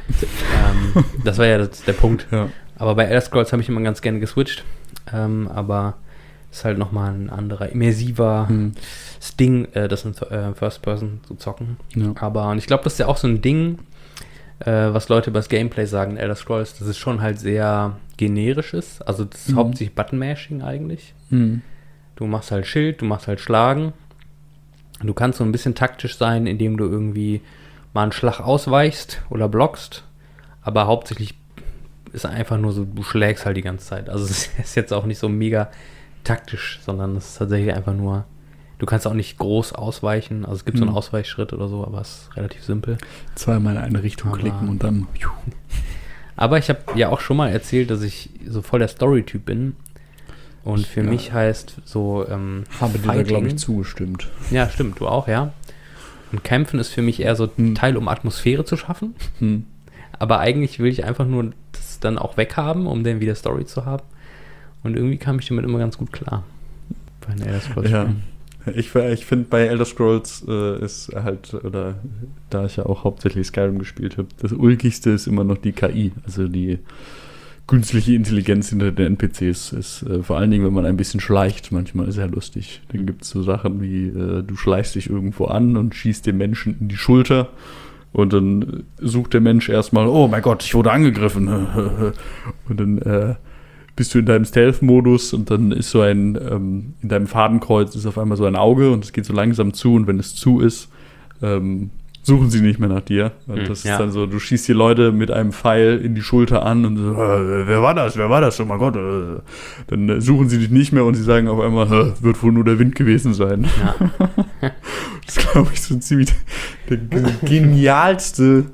Das war ja der Punkt. Ja. Aber bei Elder Scrolls habe ich immer ganz gerne geswitcht. Aber ist halt nochmal ein anderer, immersiver Ding, das in First Person zu zocken. Ja. Aber, und ich glaube, das ist ja auch so ein Ding, was Leute über das Gameplay sagen in Elder Scrolls, dass es schon halt sehr generisch ist. Also das ist hauptsächlich Button-Mashing eigentlich. Du machst halt Schild, du machst halt Schlagen. Du kannst so ein bisschen taktisch sein, indem du irgendwie mal einen Schlag ausweichst oder blockst. Aber hauptsächlich ist einfach nur so, du schlägst halt die ganze Zeit. Also es ist jetzt auch nicht so mega taktisch, sondern es ist tatsächlich einfach nur, du kannst auch nicht groß ausweichen. Also es gibt so einen Ausweichschritt oder so, aber es ist relativ simpel. Zweimal in eine Richtung klicken und dann. Aber ich habe ja auch schon mal erzählt, dass ich so voll der Story-Typ bin. Und für mich heißt so habe dir da, glaube ich, zugestimmt. Ja, stimmt, du auch, ja. Und Kämpfen ist für mich eher so ein Teil, um Atmosphäre zu schaffen. Aber eigentlich will ich einfach nur das dann auch weghaben, um dann wieder Story zu haben. Und irgendwie kam ich damit immer ganz gut klar. Bei den Elder Scrolls. Ja. Ich finde, bei Elder Scrolls ist halt, oder da ich ja auch hauptsächlich Skyrim gespielt habe, das Ulkigste ist immer noch die KI, also die künstliche Intelligenz hinter den NPCs ist vor allen Dingen, wenn man ein bisschen schleicht, manchmal sehr lustig. Dann gibt es so Sachen wie, du schleichst dich irgendwo an und schießt dem Menschen in die Schulter und dann sucht der Mensch erstmal, oh mein Gott, ich wurde angegriffen. Und dann bist du in deinem Stealth-Modus und dann ist so in deinem Fadenkreuz ist auf einmal so ein Auge und es geht so langsam zu und wenn es zu ist, suchen sie nicht mehr nach dir. Und das ist dann so, du schießt die Leute mit einem Pfeil in die Schulter an und so, wer war das? Oh mein Gott. Dann suchen sie dich nicht mehr und sie sagen auf einmal, wird wohl nur der Wind gewesen sein. Ja. Das ist, glaube ich, so ziemlich die genialste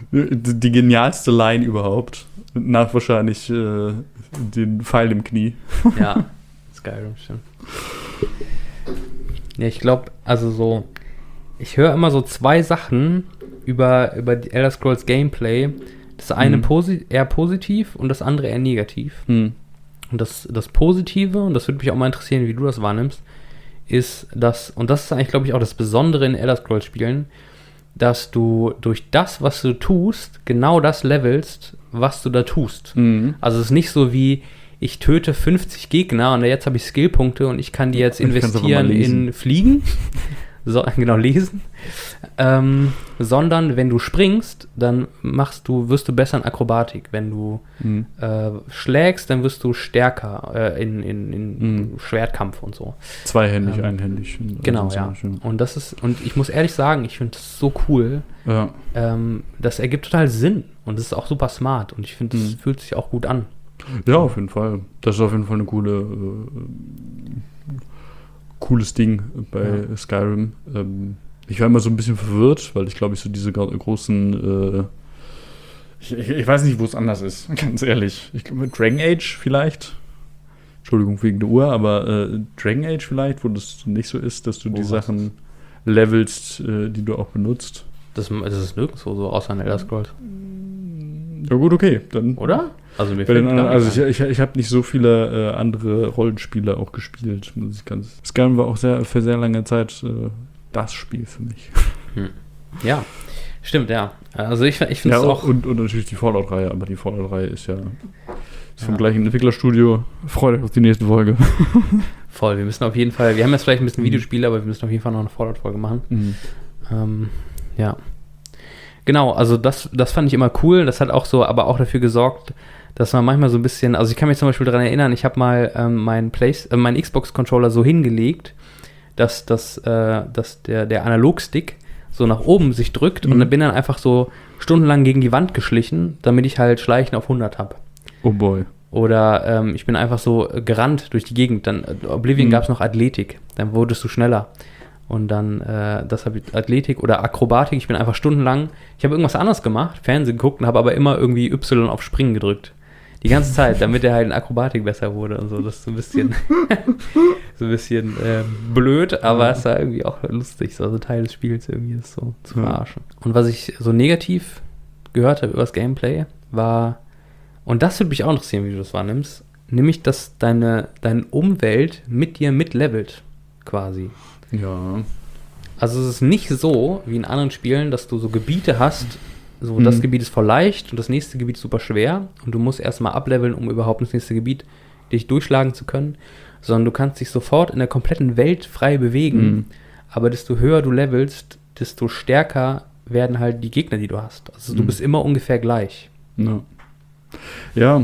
Line überhaupt. Nach wahrscheinlich den Pfeil im Knie. Ja, Skyrim, stimmt. Ja, ich glaube, also so, ich höre immer so zwei Sachen über die Elder Scrolls Gameplay. Das eine eher positiv und das andere eher negativ. Und das Positive, und das würde mich auch mal interessieren, wie du das wahrnimmst, ist das, und das ist eigentlich, glaube ich, auch das Besondere in Elder Scrolls Spielen, dass du durch das, was du tust, genau das levelst, was du da tust. Also es ist nicht so wie, ich töte 50 Gegner und jetzt habe ich Skillpunkte und ich kann die jetzt investieren in Fliegen. Genau, lesen. Sondern wenn du springst, dann wirst du besser in Akrobatik. Wenn du schlägst, dann wirst du stärker in Schwertkampf und so. Zweihändig, einhändig. Genau, ja. Und ich muss ehrlich sagen, ich finde das so cool. Ja. Das ergibt total Sinn und es ist auch super smart und ich finde, das fühlt sich auch gut an. Ja, auf jeden Fall. Das ist auf jeden Fall eine cooles Ding bei Skyrim. Ich war immer so ein bisschen verwirrt, weil ich glaube, so diese großen ich weiß nicht, wo es anders ist, ganz ehrlich. Ich glaube, mit Dragon Age vielleicht. Entschuldigung wegen der Uhr, aber Dragon Age vielleicht, wo das nicht so ist, dass du die Sachen levelst, die du auch benutzt. Das ist nirgendwo so, außer in Elder Scrolls. Ja gut, okay. Dann, oder? Also mir Bei den fällt gar anderen, nichts also ich habe nicht so viele andere Rollenspiele auch gespielt. Skyrim war auch für sehr lange Zeit das Spiel für mich. Ja, stimmt, ja. Also ich finde Ja, es auch... und natürlich die Fallout-Reihe, aber die Fallout-Reihe ist vom gleichen Entwicklerstudio. Freut euch auf die nächste Folge. Voll, wir müssen auf jeden Fall, wir haben jetzt vielleicht ein bisschen Videospiele, aber wir müssen auf jeden Fall noch eine Fallout-Folge machen. Ja. Genau, also das fand ich immer cool. Das hat auch so, aber auch dafür gesorgt, dass man manchmal so ein bisschen, also ich kann mich zum Beispiel daran erinnern, ich habe mal meinen Xbox-Controller so hingelegt, dass der Analogstick so nach oben sich drückt und dann bin dann einfach so stundenlang gegen die Wand geschlichen, damit ich halt Schleichen auf 100 habe. Oh boy. Oder ich bin einfach so gerannt durch die Gegend. Dann Oblivion gab es noch Athletik. Dann wurdest du schneller. Und dann, das habe ich Athletik oder Akrobatik. Ich bin einfach stundenlang, ich habe irgendwas anderes gemacht, Fernsehen geguckt und habe aber immer irgendwie Y auf Springen gedrückt. Die ganze Zeit, damit er halt in Akrobatik besser wurde und so. Das ist so ein bisschen blöd, aber es war irgendwie auch lustig, so also Teil des Spiels irgendwie das so zu verarschen. Und was ich so negativ gehört habe über das Gameplay war, und das würde mich auch interessieren, wie du das wahrnimmst, nämlich, dass deine Umwelt mit dir mitlevelt, quasi. Ja. Also es ist nicht so, wie in anderen Spielen, dass du so Gebiete hast, so das Gebiet ist voll leicht und das nächste Gebiet ist super schwer und du musst erstmal ableveln, um überhaupt ins nächste Gebiet dich durchschlagen zu können, sondern du kannst dich sofort in der kompletten Welt frei bewegen, aber desto höher du levelst, desto stärker werden halt die Gegner, die du hast. Also du bist immer ungefähr gleich. Ja,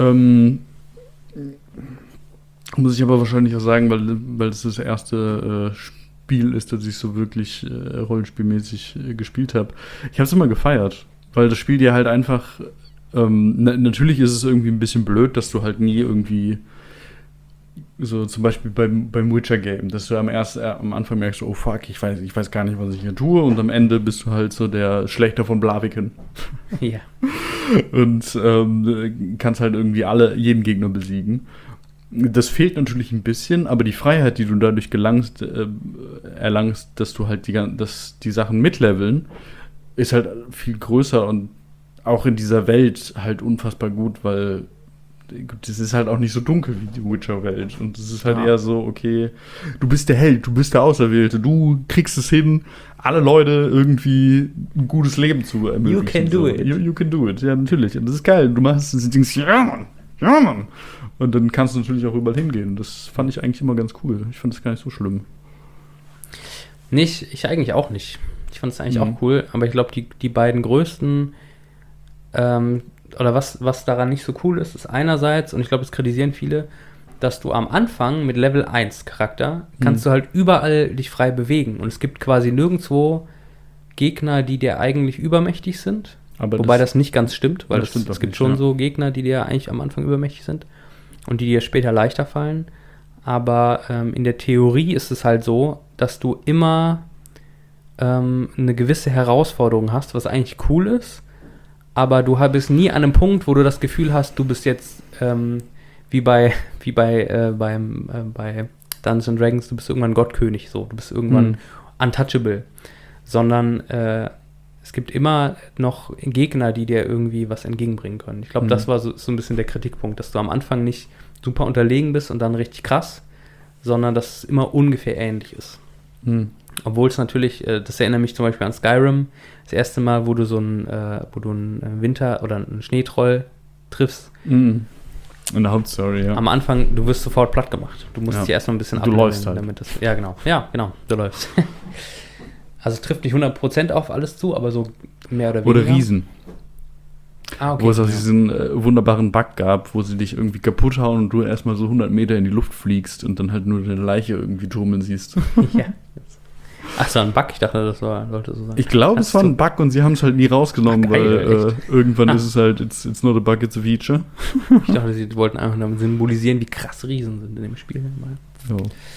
muss ich aber wahrscheinlich auch sagen, weil es das erste Spiel ist, das ich so wirklich rollenspielmäßig gespielt habe. Ich habe es immer gefeiert, weil das Spiel dir halt einfach, natürlich ist es irgendwie ein bisschen blöd, dass du halt nie irgendwie so zum Beispiel beim Witcher-Game, dass du am Anfang merkst, oh fuck, ich weiß gar nicht, was ich hier tue und am Ende bist du halt so der Schlechter von Blaviken. Ja. Und kannst halt irgendwie jeden Gegner besiegen. Das fehlt natürlich ein bisschen, aber die Freiheit, die du dadurch erlangst, dass du halt dass die Sachen mitleveln, ist halt viel größer und auch in dieser Welt halt unfassbar gut, weil das ist halt auch nicht so dunkel wie die Witcher-Welt. Und es ist halt eher so, okay, du bist der Held, du bist der Auserwählte, du kriegst es hin, alle Leute irgendwie ein gutes Leben zu ermöglichen. You can do it. You can do it, ja, natürlich. Und das ist geil. Du machst das Ding, ja, Mann. Und dann kannst du natürlich auch überall hingehen. Das fand ich eigentlich immer ganz cool. Ich fand das gar nicht so schlimm. Ich eigentlich auch nicht. Ich fand es eigentlich auch cool, aber ich glaube, die beiden größten oder was daran nicht so cool ist einerseits, und ich glaube, es kritisieren viele, dass du am Anfang mit Level 1 Charakter kannst du halt überall dich frei bewegen und es gibt quasi nirgendwo Gegner, die dir eigentlich übermächtig sind, wobei das nicht ganz stimmt, weil es gibt schon so Gegner, die dir eigentlich am Anfang übermächtig sind und die dir später leichter fallen, aber in der Theorie ist es halt so, dass du immer eine gewisse Herausforderung hast, was eigentlich cool ist, aber du bist nie an einem Punkt, wo du das Gefühl hast, du bist jetzt wie bei Dungeons & Dragons, du bist irgendwann Gottkönig, so, du bist irgendwann untouchable, sondern es gibt immer noch Gegner, die dir irgendwie was entgegenbringen können. Ich glaube, das war so ein bisschen der Kritikpunkt, dass du am Anfang nicht super unterlegen bist und dann richtig krass, sondern dass es immer ungefähr ähnlich ist. Obwohl es natürlich, das erinnert mich zum Beispiel an Skyrim, das erste Mal, wo du einen Winter- oder einen Schneetroll triffst. In der Hauptstory, ja. Am Anfang, du wirst sofort platt gemacht. Du musst dich erstmal ein bisschen ableveln. Du läufst halt. Damit das, ja, genau, du läufst. Also es trifft nicht 100% auf alles zu, aber so mehr oder weniger. Oder Riesen. Okay, wo es auch diesen wunderbaren Bug gab, wo sie dich irgendwie kaputt hauen und du erstmal so 100 Meter in die Luft fliegst und dann halt nur deine Leiche irgendwie turmeln siehst. Ja. Ach so, ein Bug? Ich dachte, sollte so sein. Ich glaube, es war ein Bug und sie haben es halt nie rausgenommen, weil irgendwann ist es halt, it's not a bug, it's a feature. Ich dachte, sie wollten einfach damit symbolisieren, wie krass Riesen sind in dem Spiel. So.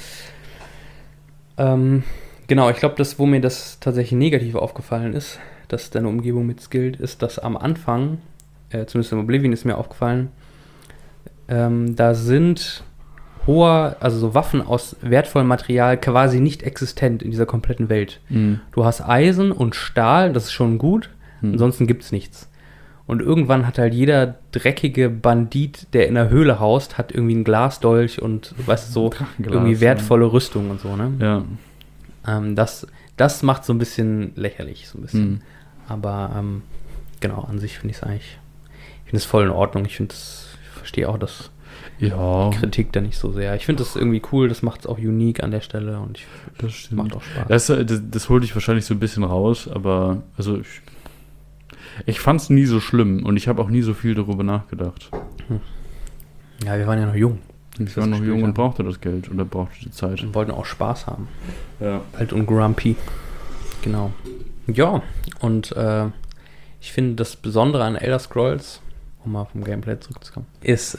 Genau, ich glaube, wo mir das tatsächlich negativ aufgefallen ist, dass deine Umgebung mit skillt, ist, dass am Anfang, zumindest im Oblivion ist mir aufgefallen, da sind also so Waffen aus wertvollem Material quasi nicht existent in dieser kompletten Welt. Du hast Eisen und Stahl, das ist schon gut, ansonsten gibt es nichts. Und irgendwann hat halt jeder dreckige Bandit, der in der Höhle haust, hat irgendwie einen Glasdolch und, weißt du, so irgendwie wertvolle Rüstung und so, ne? Ja. Das macht so ein bisschen lächerlich, so ein bisschen. Aber genau, an sich finde ich es voll in Ordnung. Ich verstehe auch das Kritik da nicht so sehr. Ich finde das irgendwie cool, das macht es auch unique an der Stelle und das macht auch Spaß. Das holt dich wahrscheinlich so ein bisschen raus, aber also ich fand es nie so schlimm und ich habe auch nie so viel darüber nachgedacht. Ja, wir waren ja noch jung. Ich war noch jung und brauchte das Geld oder brauchte die Zeit. Und wollten auch Spaß haben. Ja. Alt und grumpy. Genau. Ja, und ich finde das Besondere an Elder Scrolls, um mal vom Gameplay zurückzukommen, ist,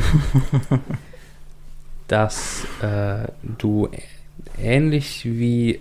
dass du ähnlich wie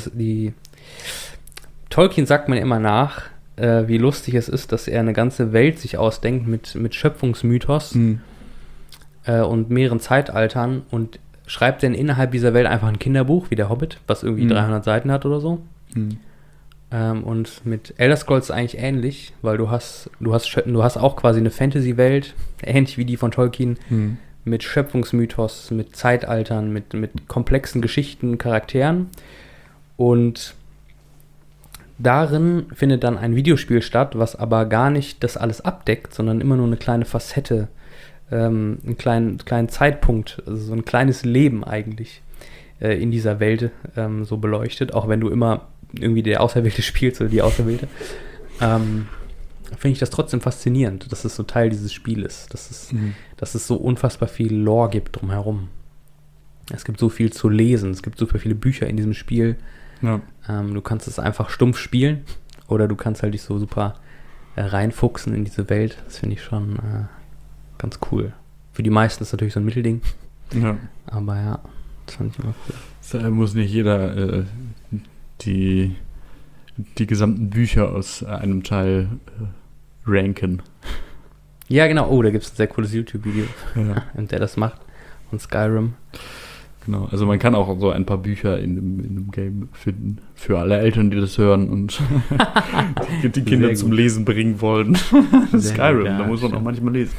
Tolkien sagt man immer nach, wie lustig es ist, dass er eine ganze Welt sich ausdenkt mit Schöpfungsmythos und mehreren Zeitaltern und schreibt dann innerhalb dieser Welt einfach ein Kinderbuch, wie der Hobbit, was irgendwie 300 Seiten hat oder so. Und mit Elder Scrolls ist eigentlich ähnlich, weil du hast auch quasi eine Fantasy-Welt, ähnlich wie die von Tolkien, mit Schöpfungsmythos, mit Zeitaltern, mit komplexen Geschichten, Charakteren. Und darin findet dann ein Videospiel statt, was aber gar nicht das alles abdeckt, sondern immer nur eine kleine Facette, einen kleinen Zeitpunkt, also so ein kleines Leben eigentlich in dieser Welt so beleuchtet, auch wenn du immer irgendwie der Auserwählte spielst oder die Auserwählte, finde ich das trotzdem faszinierend, dass es so Teil dieses Spiels ist, dass es so unfassbar viel Lore gibt drumherum. Es gibt so viel zu lesen, es gibt super viele Bücher in diesem Spiel. Ja. Du kannst es einfach stumpf spielen oder du kannst halt dich so super reinfuchsen in diese Welt. Das finde ich schon ganz cool. Für die meisten ist natürlich so ein Mittelding. Ja. Aber ja, das fand ich immer cool. Da muss nicht jeder die gesamten Bücher aus einem Teil ranken. Ja, genau. Oh, da gibt es ein sehr cooles YouTube-Video, Ja. der das macht. Von Skyrim. Genau, also man kann auch so ein paar Bücher in dem Game finden. Für alle Eltern, die das hören und die Kinder zum Lesen bringen wollen. Skyrim, ja, da muss man auch manchmal lesen.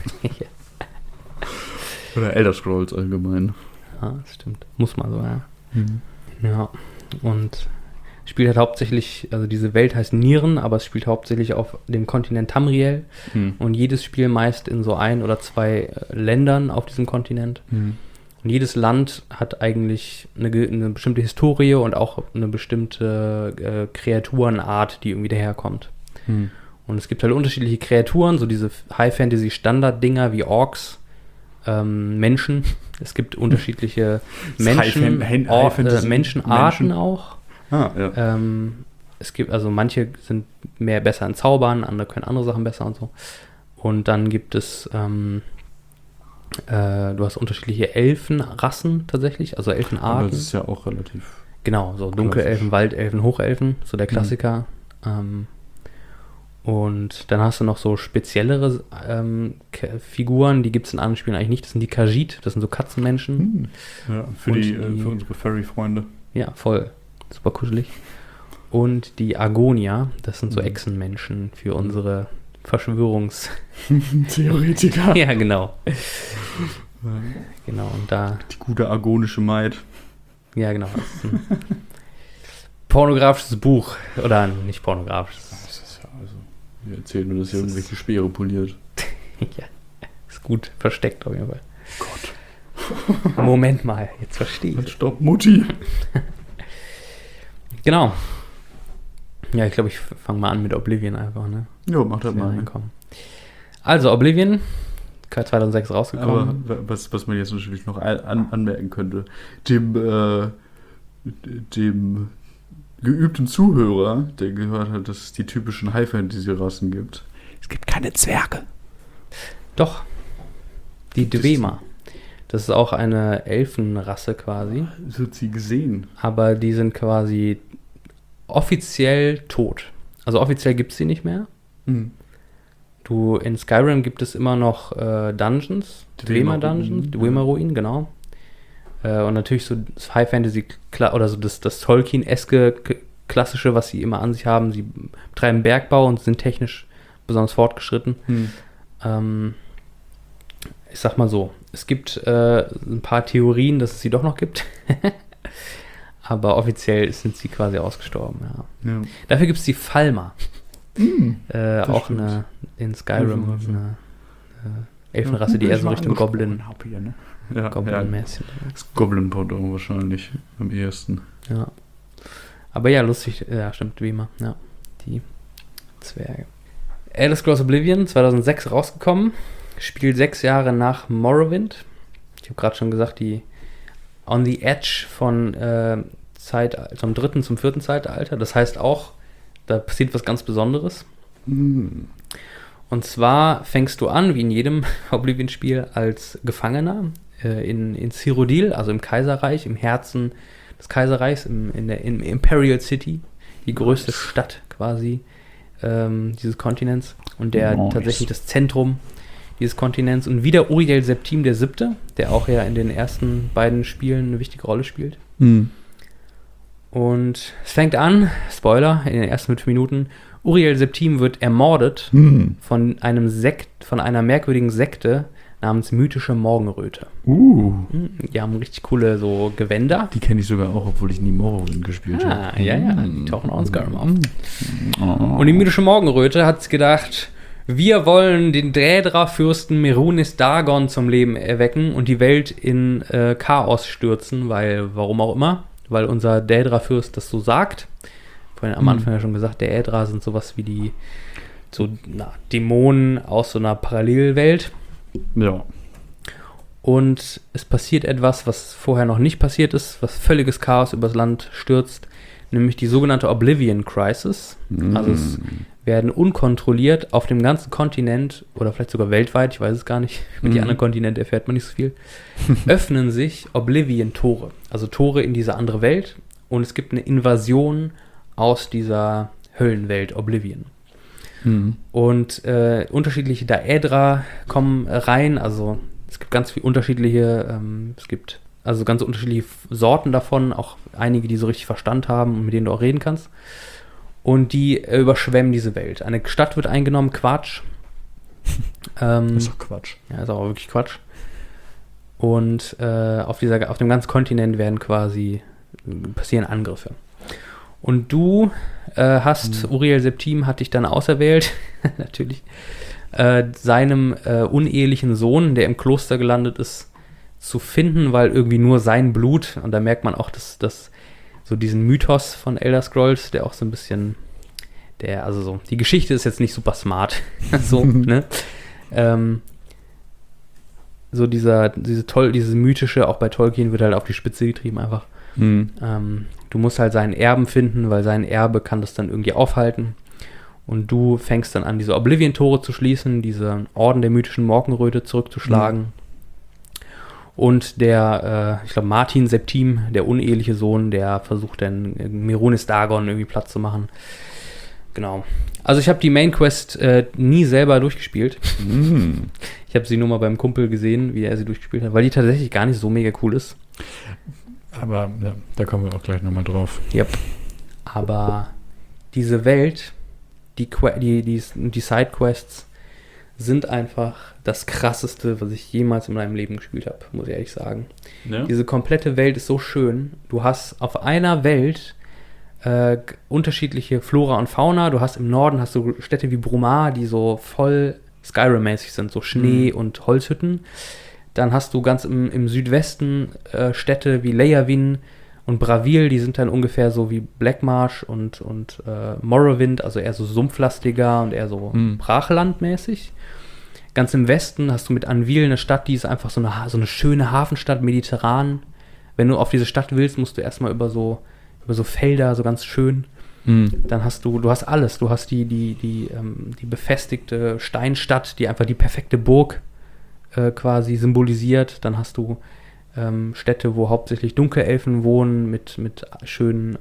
Oder Elder Scrolls allgemein. Ja, das stimmt. Muss man so, ja. Ja, und es spielt halt hauptsächlich, also diese Welt heißt Nieren, aber es spielt hauptsächlich auf dem Kontinent Tamriel. Und jedes Spiel meist in so 1 oder 2 Ländern auf diesem Kontinent. Und jedes Land hat eigentlich eine bestimmte Historie und auch eine bestimmte Kreaturenart, die irgendwie daherkommt. Und es gibt halt unterschiedliche Kreaturen, so diese High-Fantasy-Standard-Dinger wie Orks, Menschen. Es gibt unterschiedliche Menschenarten auch. Ah, ja. Es gibt, also manche sind besser in Zaubern, andere können andere Sachen besser und so. Und dann gibt es du hast unterschiedliche Elfenrassen tatsächlich, also Elfenarten. Aber das ist ja auch relativ... Genau, so Dunkelelfen, Waldelfen, Hochelfen, so der Klassiker. Und dann hast du noch so speziellere Figuren, die gibt es in anderen Spielen eigentlich nicht. Das sind die Khajiit, das sind so Katzenmenschen. Ja, für unsere Furry-Freunde. Ja, voll. Super kuschelig. Und die Argonia, das sind so Echsenmenschen für unsere Theoretiker. Ja, genau. Genau, und da... Die gute argonische Maid. Ja, genau. Das ist ein pornografisches Buch. Oder nicht pornografisches. Das ist ja, also, wir erzählen nur, dass hier irgendwelche Speere poliert. Ja, ist gut versteckt auf jeden Fall. Gott. Moment mal, jetzt verstehe ich. Stopp, Mutti. Genau. Ja, ich glaube, ich fange mal an mit Oblivion einfach, ne? Jo, mach das mal. Reinkommen. Also, Oblivion, 2006 rausgekommen. Aber was man jetzt natürlich noch anmerken könnte, dem geübten Zuhörer, der gehört hat, dass es die typischen High-Fantasy-Rassen gibt. Es gibt keine Zwerge. Doch. Die Dwemer. Das ist auch eine Elfenrasse quasi. Wird sie gesehen. Aber die sind quasi offiziell tot. Also offiziell gibt es sie nicht mehr. In Skyrim gibt es immer noch Dungeons, Dwemer-Dungeons, Dwemer-Ruinen, genau. Und natürlich so das High-Fantasy oder so das Tolkien-eske Klassische, was sie immer an sich haben. Sie betreiben Bergbau und sind technisch besonders fortgeschritten. Ich sag mal so, es gibt ein paar Theorien, dass es sie doch noch gibt. Aber offiziell sind sie quasi ausgestorben, ja. Dafür gibt es die Falmer. Auch in Skyrim eine Elfenrasse, die eher so Richtung Goblin. Ja, Goblin-mäßig. Das Goblin-Pendant wahrscheinlich am ehesten. Ja. Aber ja, lustig. Ja, stimmt, wie immer. Ja, die Zwerge. Elder Scrolls Oblivion, 2006 rausgekommen. Spielt 6 Jahre nach Morrowind. Ich habe gerade schon gesagt, die on the edge von vom 3. zum 4. Zeitalter. Das heißt auch, da passiert was ganz Besonderes. Und zwar fängst du an, wie in jedem Oblivion-Spiel, als Gefangener in Cyrodiil, also im Kaiserreich, im Herzen des Kaiserreichs, im Imperial City, die größte Stadt quasi dieses Kontinents und tatsächlich das Zentrum dieses Kontinents. Und wieder Uriel Septim VII., der auch ja in den ersten beiden Spielen eine wichtige Rolle spielt. Und es fängt an, Spoiler, in den ersten 5 Minuten, Uriel Septim wird ermordet von einer merkwürdigen Sekte namens Mythische Morgenröte. Die haben richtig coole so Gewänder. Die kenne ich sogar auch, obwohl ich nie Morrowind gespielt habe. Ja, die tauchen auch in Skyrim auf. Und die Mythische Morgenröte hat sich gedacht, wir wollen den Daedra-Fürsten Merunis Dagon zum Leben erwecken und die Welt in Chaos stürzen, warum auch immer, weil unser Daedra-Fürst das so sagt. Vorhin am Anfang ja schon gesagt, Daedra sind sowas wie die Dämonen aus so einer Parallelwelt. Ja. Und es passiert etwas, was vorher noch nicht passiert ist, was völliges Chaos übers Land stürzt, nämlich die sogenannte Oblivion Crisis. Also es werden unkontrolliert auf dem ganzen Kontinent oder vielleicht sogar weltweit, ich weiß es gar nicht, mit die anderen Kontinente erfährt man nicht so viel, öffnen sich Oblivion-Tore, also Tore in diese andere Welt, und es gibt eine Invasion aus dieser Höllenwelt Oblivion. Und unterschiedliche Daedra kommen rein, also es gibt ganz viele unterschiedliche, ganz unterschiedliche Sorten davon, auch einige, die so richtig Verstand haben und mit denen du auch reden kannst. Und die überschwemmen diese Welt. Eine Stadt wird eingenommen, Quatsch. Das ist doch Quatsch. Ja, ist auch wirklich Quatsch. Und auf dem ganzen Kontinent passieren Angriffe. Und du Uriel Septim hat dich dann auserwählt, natürlich, seinem unehelichen Sohn, der im Kloster gelandet ist, zu finden, weil irgendwie nur sein Blut, und da merkt man auch, dass so diesen Mythos von Elder Scrolls, der auch so ein bisschen, die Geschichte ist jetzt nicht super smart, so, ne? So dieses mythische, auch bei Tolkien wird halt auf die Spitze getrieben einfach. Du musst halt seinen Erben finden, weil sein Erbe kann das dann irgendwie aufhalten. Und du fängst dann an, diese Oblivion-Tore zu schließen, diese Orden der mythischen Morgenröte zurückzuschlagen. Und ich glaube, Martin Septim, der uneheliche Sohn, der versucht dann Merunis Dagon irgendwie Platz zu machen. Genau. Also ich habe die Main Quest nie selber durchgespielt. Ich habe sie nur mal beim Kumpel gesehen, wie er sie durchgespielt hat, weil die tatsächlich gar nicht so mega cool ist. Aber ja, da kommen wir auch gleich nochmal drauf. Yep. Aber diese Welt, die Sidequests sind einfach das Krasseste, was ich jemals in meinem Leben gespielt habe, muss ich ehrlich sagen. Ja. Diese komplette Welt ist so schön. Du hast auf einer Welt unterschiedliche Flora und Fauna. Du hast im Norden Städte wie Brumar, die so voll Skyrim-mäßig sind, so Schnee und Holzhütten. Dann hast du ganz im Südwesten Städte wie Leyawiin und Bravil, die sind dann ungefähr so wie Blackmarsh und Morrowind, also eher so sumpflastiger und eher so Brachlandmäßig. Ganz im Westen hast du mit Anvil eine Stadt, die ist einfach so eine schöne Hafenstadt, mediterran. Wenn du auf diese Stadt willst, musst du erstmal über so Felder, so ganz schön. Dann hast du hast alles. Du hast die befestigte Steinstadt, die einfach die perfekte Burg quasi symbolisiert. Dann hast du Städte, wo hauptsächlich Dunkelelfen wohnen, mit schönen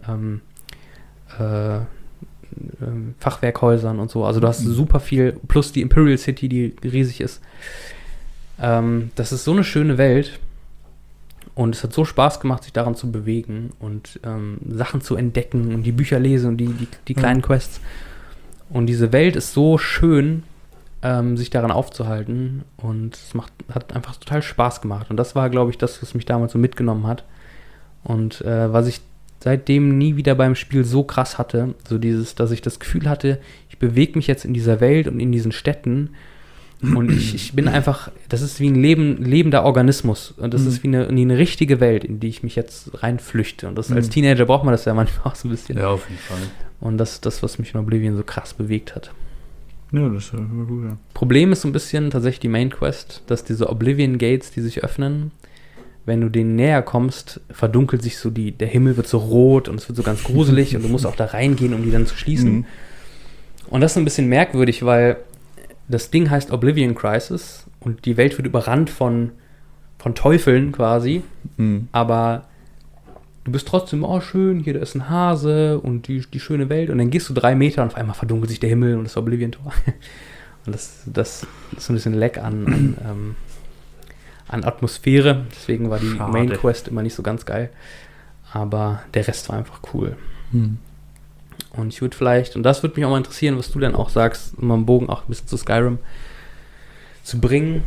Fachwerkhäusern und so. Also du hast super viel, plus die Imperial City, die riesig ist. Das ist so eine schöne Welt. Und es hat so Spaß gemacht, sich daran zu bewegen und Sachen zu entdecken und die Bücher lesen und die kleinen Quests. Und diese Welt ist so schön, sich daran aufzuhalten. Und es hat einfach total Spaß gemacht. Und das war, glaube ich, das, was mich damals so mitgenommen hat. Und was ich seitdem nie wieder beim Spiel so krass hatte, so dieses, dass ich das Gefühl hatte, ich bewege mich jetzt in dieser Welt und in diesen Städten und ich bin einfach, das ist wie ein lebender Organismus und das ist wie eine richtige Welt, in die ich mich jetzt reinflüchte und das als Teenager braucht man das ja manchmal auch so ein bisschen. Ja, auf jeden Fall. Und das ist das, was mich in Oblivion so krass bewegt hat. Ja, das ist ja immer gut, ja. Problem ist so ein bisschen tatsächlich die Main Quest, dass diese Oblivion Gates, die sich öffnen, wenn du denen näher kommst, verdunkelt sich so der Himmel wird so rot und es wird so ganz gruselig und du musst auch da reingehen, um die dann zu schließen. Und das ist ein bisschen merkwürdig, weil das Ding heißt Oblivion Crisis und die Welt wird überrannt von Teufeln quasi, aber du bist trotzdem, oh schön, hier da ist ein Hase und die schöne Welt und dann gehst du 3 Meter und auf einmal verdunkelt sich der Himmel und das Oblivion-Tor. Und das ist so ein bisschen Leck an Atmosphäre, deswegen war die Main Quest immer nicht so ganz geil, aber der Rest war einfach cool. Und ich würde vielleicht, und das würde mich auch mal interessieren, was du dann auch sagst, um einen Bogen auch ein bisschen zu Skyrim zu bringen.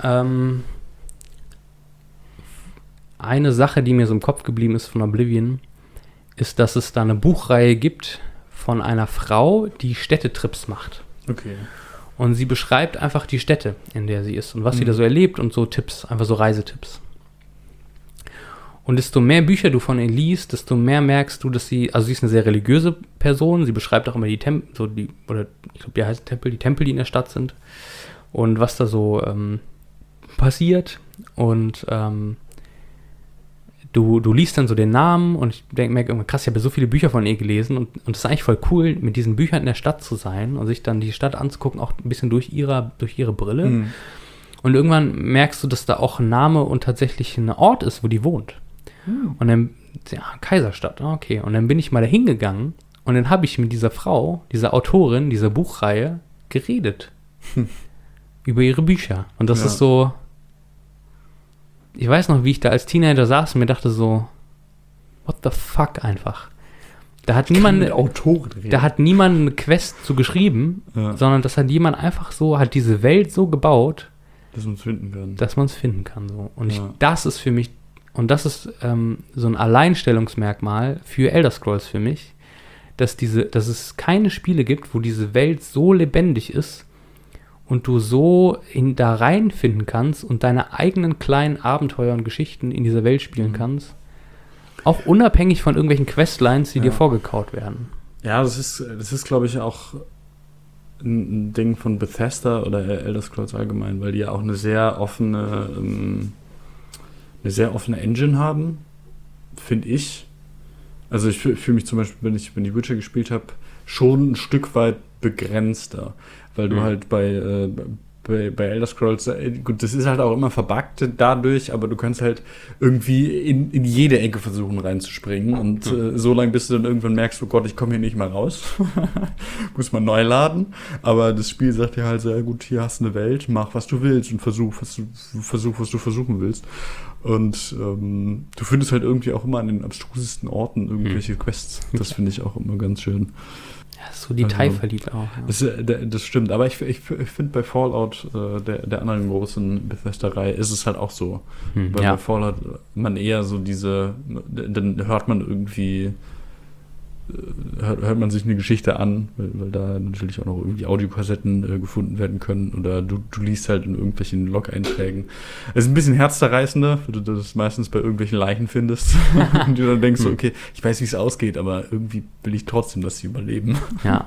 Eine Sache, die mir so im Kopf geblieben ist von Oblivion, ist, dass es da eine Buchreihe gibt von einer Frau, die Städtetrips macht. Okay. Und sie beschreibt einfach die Städte, in der sie ist und was sie da so erlebt und so Tipps, einfach so Reisetipps. Und desto mehr Bücher du von ihr liest, desto mehr merkst du, dass sie ist eine sehr religiöse Person, sie beschreibt auch immer die Tempel, oder ich glaube, die heißen Tempel, die Tempel, die in der Stadt sind und was da so passiert und Du liest dann so den Namen und ich merke immer, krass, ich habe ja so viele Bücher von ihr gelesen und es ist eigentlich voll cool, mit diesen Büchern in der Stadt zu sein und sich dann die Stadt anzugucken, auch ein bisschen durch ihre Brille. Und irgendwann merkst du, dass da auch ein Name und tatsächlich ein Ort ist, wo die wohnt. Und dann, Kaiserstadt, okay. Und dann bin ich mal da hingegangen und dann habe ich mit dieser Frau, dieser Autorin, dieser Buchreihe geredet. Über ihre Bücher. Und das ist so... Ich weiß noch, wie ich da als Teenager saß und mir dachte so, what the fuck einfach. Da hat niemand eine Quest zu geschrieben, sondern das hat jemand einfach so, hat diese Welt so gebaut, dass man es finden kann. So. Und das ist für mich, und das ist so ein Alleinstellungsmerkmal für Elder Scrolls für mich, dass es keine Spiele gibt, wo diese Welt so lebendig ist, und du so da reinfinden kannst und deine eigenen kleinen Abenteuer und Geschichten in dieser Welt spielen kannst. Auch unabhängig von irgendwelchen Questlines, die dir vorgekaut werden. Ja, das ist glaube ich, auch ein Ding von Bethesda oder Elder Scrolls allgemein, weil die ja auch eine sehr offene Engine haben, finde ich. Also ich fühle mich zum Beispiel, wenn ich Witcher gespielt habe, schon ein Stück weit begrenzter. Weil du halt bei Elder Scrolls, gut, das ist halt auch immer verbuggt dadurch, aber du kannst halt irgendwie in jede Ecke versuchen reinzuspringen und so lange, bis du dann irgendwann merkst, oh Gott, ich komme hier nicht mal raus. Muss man neu laden. Aber das Spiel sagt dir halt sehr gut, hier hast du eine Welt, mach was du willst und versuch, was du versuchen willst. Und du findest halt irgendwie auch immer an den abstrusesten Orten irgendwelche Quests. Das finde ich auch immer ganz schön. Ja, so detailverliebt auch. Ja. Das stimmt, aber ich finde bei Fallout, der anderen großen Bethesda-Reihe, ist es halt auch so. Weil bei Fallout man eher so dann hört man irgendwie, hört man sich eine Geschichte an, weil da natürlich auch noch irgendwie Audiokassetten gefunden werden können oder du liest halt in irgendwelchen Log-Einträgen. Es ist ein bisschen herzzerreißender, weil du das meistens bei irgendwelchen Leichen findest und du dann denkst so, okay, ich weiß, wie es ausgeht, aber irgendwie will ich trotzdem, dass sie überleben. Ja.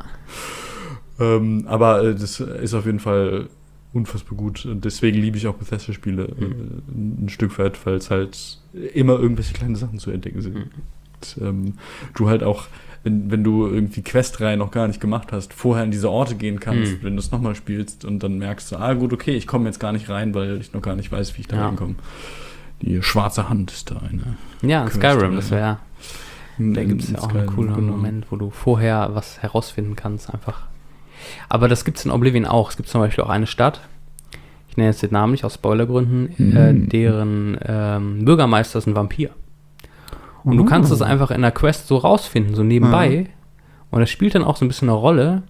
Aber das ist auf jeden Fall unfassbar gut und deswegen liebe ich auch Bethesda-Spiele ein Stück weit, weil es halt immer irgendwelche kleine Sachen zu entdecken sind. Und, du halt auch wenn du irgendwie Questreihen noch gar nicht gemacht hast, vorher in diese Orte gehen kannst, wenn du es nochmal spielst und dann merkst du, gut, okay, ich komme jetzt gar nicht rein, weil ich noch gar nicht weiß, wie ich da reinkomme. Die schwarze Hand ist da eine. Ja, in Skyrim, das wäre da gibt es ja auch einen coolen Moment, wo du vorher was herausfinden kannst, einfach. Aber das gibt es in Oblivion auch. Es gibt zum Beispiel auch eine Stadt, ich nenne jetzt den Namen nicht aus Spoilergründen, deren Bürgermeister ist ein Vampir. Und du kannst es einfach in der Quest so rausfinden, so nebenbei. Und das spielt dann auch so ein bisschen eine Rolle.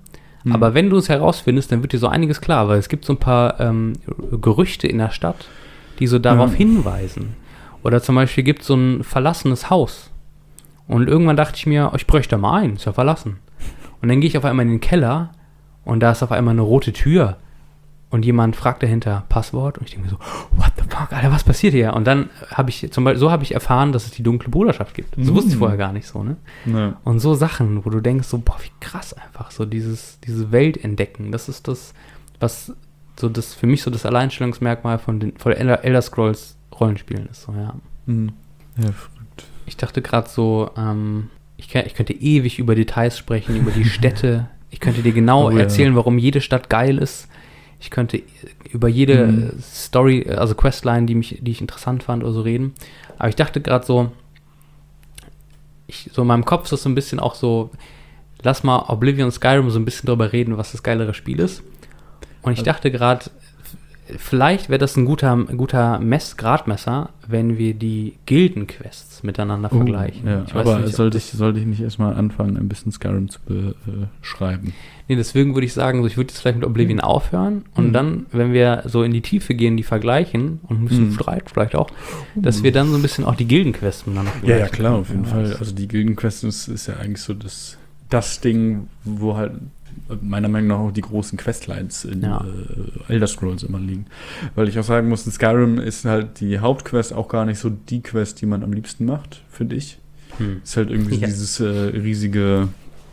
Aber wenn du es herausfindest, dann wird dir so einiges klar, weil es gibt so ein paar Gerüchte in der Stadt, die so darauf hinweisen. Oder zum Beispiel gibt es so ein verlassenes Haus. Und irgendwann dachte ich mir, ich bräuchte da mal ein, ist ja verlassen. Und dann gehe ich auf einmal in den Keller und da ist auf einmal eine rote Tür. Und jemand fragt dahinter Passwort und ich denke mir so, what the fuck, Alter, was passiert hier? Und dann habe ich erfahren, dass es die dunkle Bruderschaft gibt. Das wusste ich vorher gar nicht so, ne? Ja. Und so Sachen, wo du denkst so, boah, wie krass einfach, so diese Welt entdecken. Das ist das, was so das für mich so das Alleinstellungsmerkmal von Elder Scrolls Rollenspielen ist. So, ja. Ja, verrückt. Ich dachte gerade so, ich könnte ewig über Details sprechen, über die Städte. Ich könnte dir genau erzählen, warum jede Stadt geil ist. Ich könnte über jede Story, also Questline, die ich interessant fand oder so reden. Aber ich dachte gerade so, so in meinem Kopf ist das so ein bisschen auch so, lass mal Oblivion Skyrim so ein bisschen drüber reden, was das geilere Spiel ist. Und ich dachte gerade, vielleicht wäre das ein guter Gradmesser, wenn wir die Gildenquests miteinander vergleichen. Ja, ich weiß aber nicht, sollte ich nicht erstmal anfangen, ein bisschen Skyrim zu beschreiben? Nee, deswegen würde ich sagen, so, ich würde jetzt vielleicht mit Oblivion aufhören und dann, wenn wir so in die Tiefe gehen, die vergleichen und ein bisschen Streit vielleicht auch, dass wir dann so ein bisschen auch die Gildenquests miteinander vergleichen. Ja, klar, auf jeden Fall. Also die Gildenquests ist ja eigentlich so das Ding, wo halt meiner Meinung nach auch die großen Questlines in Elder Scrolls immer liegen. Weil ich auch sagen muss, in Skyrim ist halt die Hauptquest auch gar nicht so die Quest, die man am liebsten macht, finde ich. Ist halt irgendwie dieses riesige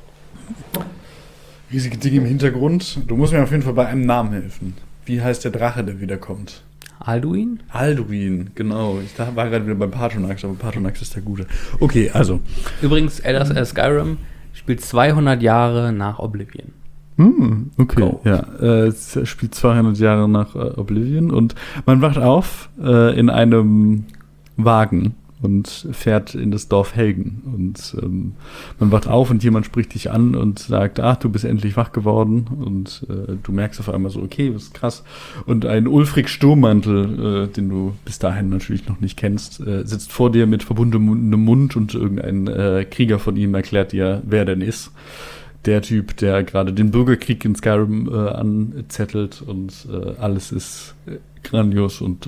Ding im Hintergrund. Du musst mir auf jeden Fall bei einem Namen helfen. Wie heißt der Drache, der wiederkommt? Alduin? Alduin, genau. Ich war gerade wieder beim Patronax, aber Patronax ist der Gute. Okay, also. Übrigens, Skyrim spielt 200 Jahre nach Oblivion. Okay, Go. ja. Es spielt 200 Jahre nach Oblivion und man wacht auf in einem Wagen und fährt in das Dorf Helgen. Und man wacht auf und jemand spricht dich an und sagt, ach, du bist endlich wach geworden. Und du merkst auf einmal so, okay, das ist krass. Und ein Ulfric Sturmmantel, den du bis dahin natürlich noch nicht kennst, sitzt vor dir mit verbundenem Mund und irgendein Krieger von ihm erklärt dir, wer denn ist. Der Typ, der gerade den Bürgerkrieg in Skyrim anzettelt und alles ist grandios und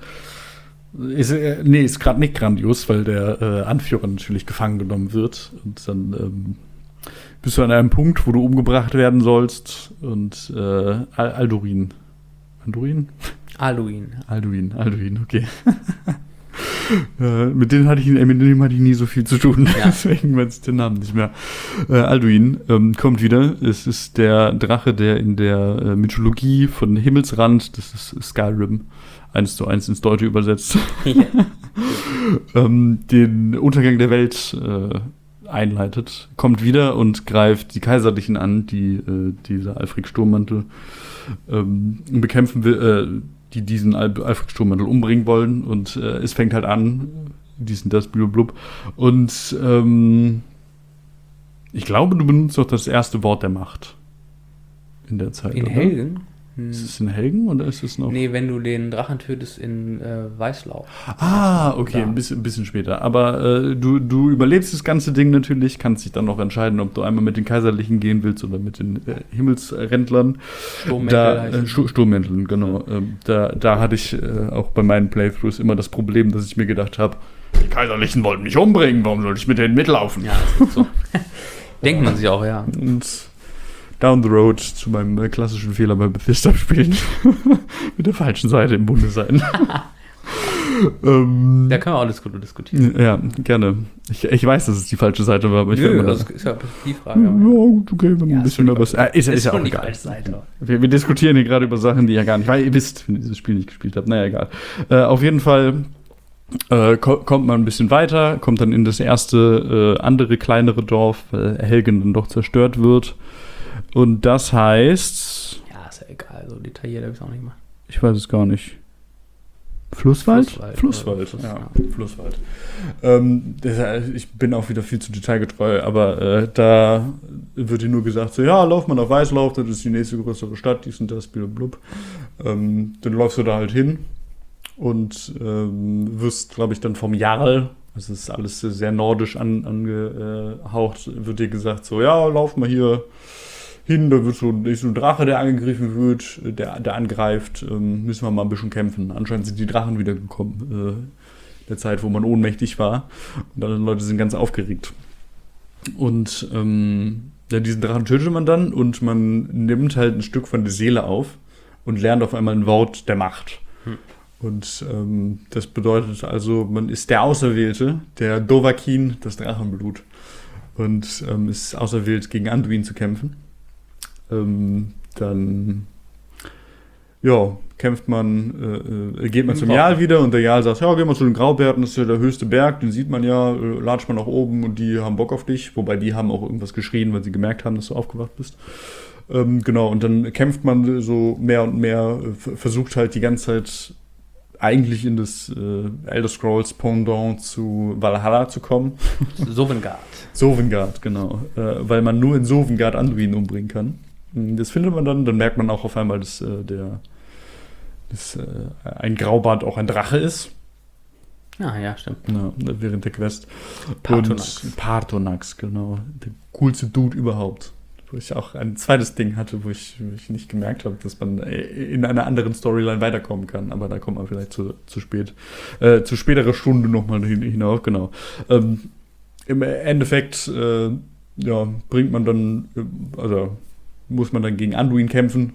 ist gerade nicht grandios, weil der Anführer natürlich gefangen genommen wird und dann bist du an einem Punkt, wo du umgebracht werden sollst und Alduin, okay. Mit dem hatte ich nie so viel zu tun, deswegen weiß ich den Namen nicht mehr. Alduin kommt wieder. Es ist der Drache, der in der Mythologie von Himmelsrand, das ist Skyrim, 1:1 ins Deutsche übersetzt, den Untergang der Welt einleitet, kommt wieder und greift die Kaiserlichen an, die dieser Alfred Sturmmantel bekämpfen will, die diesen Alfred Sturmmantel umbringen wollen und es fängt halt an, das blub. Und ich glaube, du benutzt doch das erste Wort der Macht in der Zeit, In oder? Helgen? Ist es in Helgen oder ist es noch? Nee, wenn du den Drachen tötest in Weißlauf. Okay, ein bisschen später. Aber du überlebst das ganze Ding natürlich, kannst dich dann noch entscheiden, ob du einmal mit den Kaiserlichen gehen willst oder mit den Himmelsrenttlern. Sturmmänteln, genau. Da hatte ich auch bei meinen Playthroughs immer das Problem, dass ich mir gedacht habe, die Kaiserlichen wollten mich umbringen, warum soll ich mit denen mitlaufen? Ja, das ist so. Denkt man sich auch, ja. Und down the road zu meinem klassischen Fehler bei Bethesda-Spielen mit der falschen Seite im Bunde sein. Da können wir auch diskutieren. Ja, gerne. Ich weiß, dass es die falsche Seite war, aber ich will das ist ja eine Perspektivfrage. Ja, gut, okay, wenn man ein bisschen mehr was. Ist ja auch die egal. falsche Seite. Wir diskutieren hier gerade über Sachen, die ja gar nicht. Weil ihr wisst, wenn ihr dieses Spiel nicht gespielt habt. Naja, egal. Auf jeden Fall kommt man ein bisschen weiter, kommt dann in das erste andere kleinere Dorf, weil Helgen dann doch zerstört wird. Und das heißt. Ja, ist ja egal, so detailliert habe ich es auch nicht gemacht. Ich weiß es gar nicht. Flusswald. Flusswald. Ich bin auch wieder viel zu detailgetreu, aber da wird dir nur gesagt, so, ja, lauf mal nach Weißlauf, das ist die nächste größere Stadt, dies und das, blub. Dann läufst du da halt hin und wirst, glaube ich, dann vom Jarl, das ist alles sehr nordisch angehaucht, wird dir gesagt, so, ja, lauf mal hier hin, da ist so ein Drache, der angegriffen wird, der angreift, müssen wir mal ein bisschen kämpfen. Anscheinend sind die Drachen wieder gekommen, der Zeit, wo man ohnmächtig war. Und alle Leute sind ganz aufgeregt. Und ja, diesen Drachen tötet man dann und man nimmt halt ein Stück von der Seele auf und lernt auf einmal ein Wort der Macht. Und das bedeutet also, man ist der Auserwählte, der Dovahkiin, das Drachenblut. Und ist auserwählt, gegen Anduin zu kämpfen. Dann ja, kämpft man, geht man zum Jarl wieder und der Jarl sagt, ja, geh mal zu den Graubärten, das ist ja der höchste Berg, den sieht man ja, latscht man nach oben und die haben Bock auf dich, wobei die haben auch irgendwas geschrien, weil sie gemerkt haben, dass du aufgewacht bist. Genau, und dann kämpft man so mehr und mehr, versucht halt die ganze Zeit eigentlich in das Elder Scrolls Pendant zu Valhalla zu kommen. Sovngarde, genau. Weil man nur in Sovngarde Anduin umbringen kann. Das findet man dann merkt man auch auf einmal, dass ein Graubart auch ein Drache ist. Ah, ja, stimmt. Ja, während der Quest. Partonax, genau. Der coolste Dude überhaupt. Wo ich auch ein zweites Ding hatte, wo ich nicht gemerkt habe, dass man in einer anderen Storyline weiterkommen kann. Aber da kommt man vielleicht zu spät. Zu späterer Stunde nochmal hinauf, genau. Im Endeffekt, ja, bringt man dann, also muss man dann gegen Anduin kämpfen.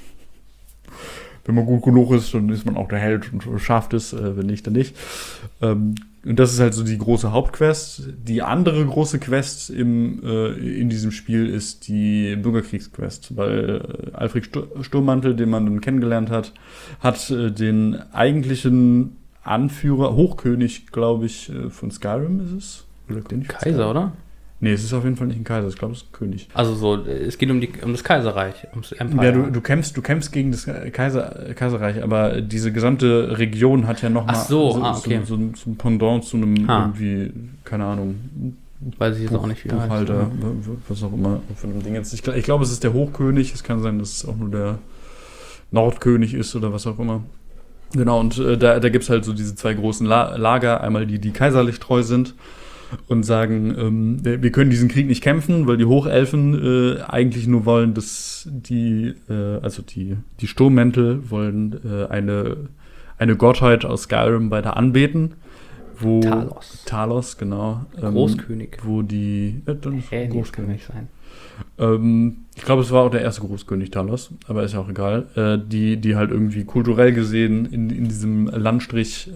Wenn man gut genug ist, dann ist man auch der Held und schafft es. Wenn nicht, dann nicht. Und das ist halt so die große Hauptquest. Die andere große Quest in diesem Spiel ist die Bürgerkriegsquest, weil Alfred Sturmmantel, den man dann kennengelernt hat, hat den eigentlichen Anführer, Hochkönig, glaube ich, von Skyrim ist es. Oder Kaiser, oder? Nee, es ist auf jeden Fall nicht ein Kaiser, ich glaube, es ist ein König. Also so, es geht um das Kaiserreich, ums Empire. Ja, du kämpfst gegen das Kaiserreich, aber diese gesamte Region hat ja nochmal so ein Pendant zu einem irgendwie, keine Ahnung, weiß ich jetzt auch nicht, wie Buchhalter, heißt, was auch immer von dem Ding jetzt. Ich glaube, es ist der Hochkönig, es kann sein, dass es auch nur der Nordkönig ist oder was auch immer. Genau, und da gibt es halt so diese zwei großen Lager, einmal die kaiserlich treu sind und sagen, wir können diesen Krieg nicht kämpfen, weil die Hochelfen eigentlich nur wollen, dass die Sturmmäntel wollen eine Gottheit aus Skyrim weiter anbeten. Talos, genau. Großkönig. Wo die Großkönig kann nicht sein. Ich glaube, es war auch der erste Großkönig Talos, aber ist ja auch egal. Die halt irgendwie kulturell gesehen in diesem Landstrich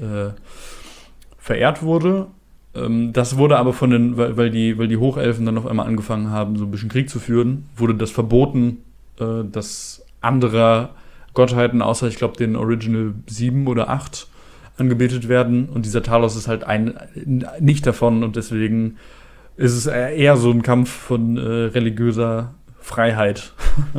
verehrt wurde. Das wurde aber weil die Hochelfen dann auf einmal angefangen haben, so ein bisschen Krieg zu führen, wurde das verboten, dass andere Gottheiten, außer ich glaube den Original 7 oder 8, angebetet werden. Und dieser Talos ist halt nicht davon und deswegen ist es eher so ein Kampf von religiöser Freiheit.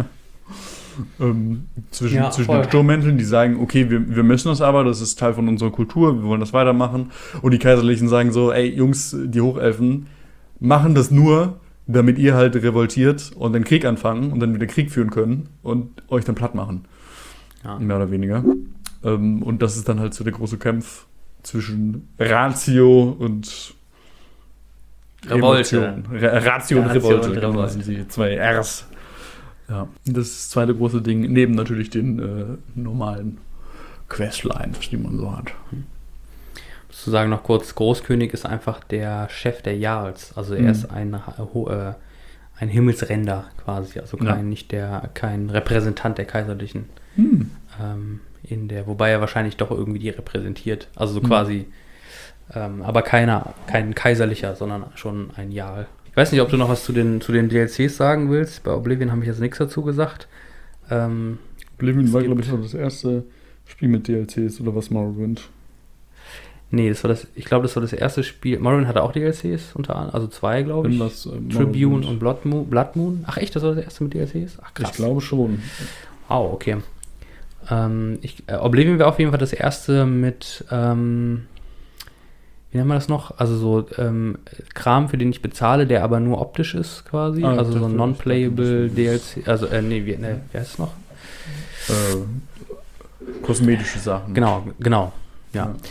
Zwischen den Sturmmänteln, die sagen, okay, wir müssen das aber, das ist Teil von unserer Kultur, wir wollen das weitermachen. Und die Kaiserlichen sagen so, ey Jungs, die Hochelfen machen das nur, damit ihr halt revoltiert und den Krieg anfangen und dann wieder Krieg führen können und euch dann platt machen. Ja. Mehr oder weniger. Und das ist dann halt so der große Kampf zwischen Ratio und Revolte. Ratio und Revolte. Genau, das sind die zwei Rs. Ja, das ist das zweite große Ding, neben natürlich den normalen Questlines, die man so hat. Sozusagen noch kurz, Großkönig ist einfach der Chef der Jarls, also er ist ein Himmelsränder quasi, also kein Repräsentant der Kaiserlichen. Wobei er wahrscheinlich doch irgendwie die repräsentiert, also so quasi, aber kein Kaiserlicher, sondern schon ein Jarl. Ich weiß nicht, ob du noch was zu den DLCs sagen willst. Bei Oblivion habe ich jetzt nichts dazu gesagt. Oblivion war, glaube ich, das erste Spiel mit DLCs oder was Morrowind? Nee, ich glaube, das war das erste Spiel. Morrowind hatte auch DLCs unter anderem, also 2, glaube ich. Tribune und Blood Moon. Ach echt, das war das erste mit DLCs? Ach krass. Ich glaube schon. Oh, okay. Oblivion wäre auf jeden Fall das erste mit wie nennt man das noch? Also so Kram, für den ich bezahle, der aber nur optisch ist quasi. Also so ein non-playable DLC. Also, wie heißt es noch? Kosmetische Sachen. Genau, ja.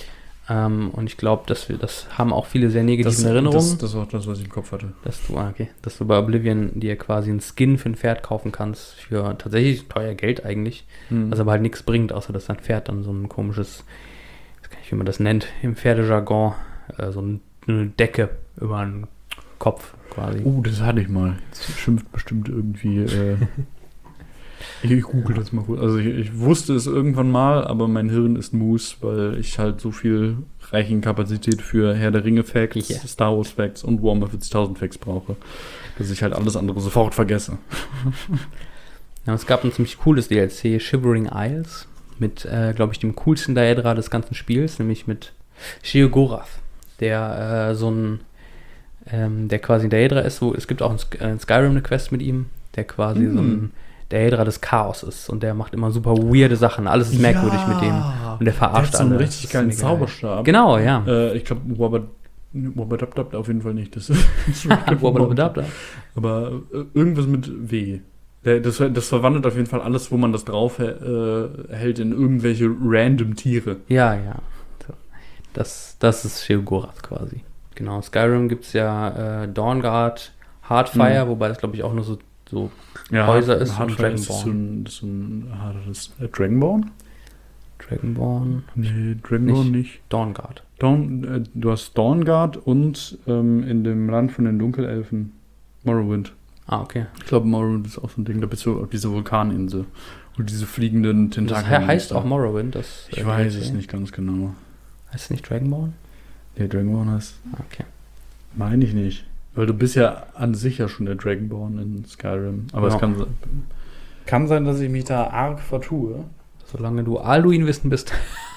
Und ich glaube, das haben auch viele sehr negative Erinnerungen. Das war das, was ich im Kopf hatte. Dass du bei Oblivion dir quasi einen Skin für ein Pferd kaufen kannst, für tatsächlich teuer Geld eigentlich, was aber halt nichts bringt, außer dass dein Pferd dann so ein komisches, ich weiß gar nicht, wie man das nennt, im Pferdejargon, so eine Decke über den Kopf quasi. Das hatte ich mal. Jetzt schimpft bestimmt irgendwie. Ich google das mal kurz. Also ich wusste es irgendwann mal, aber mein Hirn ist Mus, weil ich halt so viel Rechenkapazität für Herr der Ringe Facts, Star Wars Facts und Warhammer 40.000 Facts brauche, dass ich halt alles andere sofort vergesse. Ja, es gab ein ziemlich cooles DLC, Shivering Isles, mit, glaube ich, dem coolsten Daedra des ganzen Spiels, nämlich mit Sheogorath, der der quasi ein Daedra ist, es gibt auch in Skyrim eine Quest mit ihm, der quasi so ein Daedra des Chaos ist und der macht immer super weirde Sachen, alles ist merkwürdig mit dem und der verarscht alle. So einen richtig geilen Zauberstab. Genau, ja. Ich glaube, Wabadabdab auf jeden Fall nicht. Das Wabadabdab. Aber irgendwas mit W. Das verwandelt auf jeden Fall alles, wo man das drauf hält, in irgendwelche random Tiere. Ja. So. Das ist Sheogorath quasi. Genau, Skyrim gibt es ja Dawnguard, Heartfire, wobei das glaube ich auch nur so Häuser ist und Dragonborn. Das ist so ein hartes Dragonborn? Dragonborn? Nee, Dragonborn nicht. Dawnguard. Du hast Dawnguard und in dem Land von den Dunkelelfen Morrowind. Ah, okay. Ich glaube, Morrowind ist auch so ein Ding. Da bist du auf dieser Vulkaninsel. Und diese fliegenden Tentakel. Das heißt auch Morrowind. Ich weiß es nicht ganz genau. Heißt es nicht Dragonborn? Nee, Dragonborn heißt. Okay. Meine ich nicht. Weil du bist ja an sich ja schon der Dragonborn in Skyrim. Aber es kann sein, dass ich mich da arg vertue. Solange du Alduin-Wissen bist.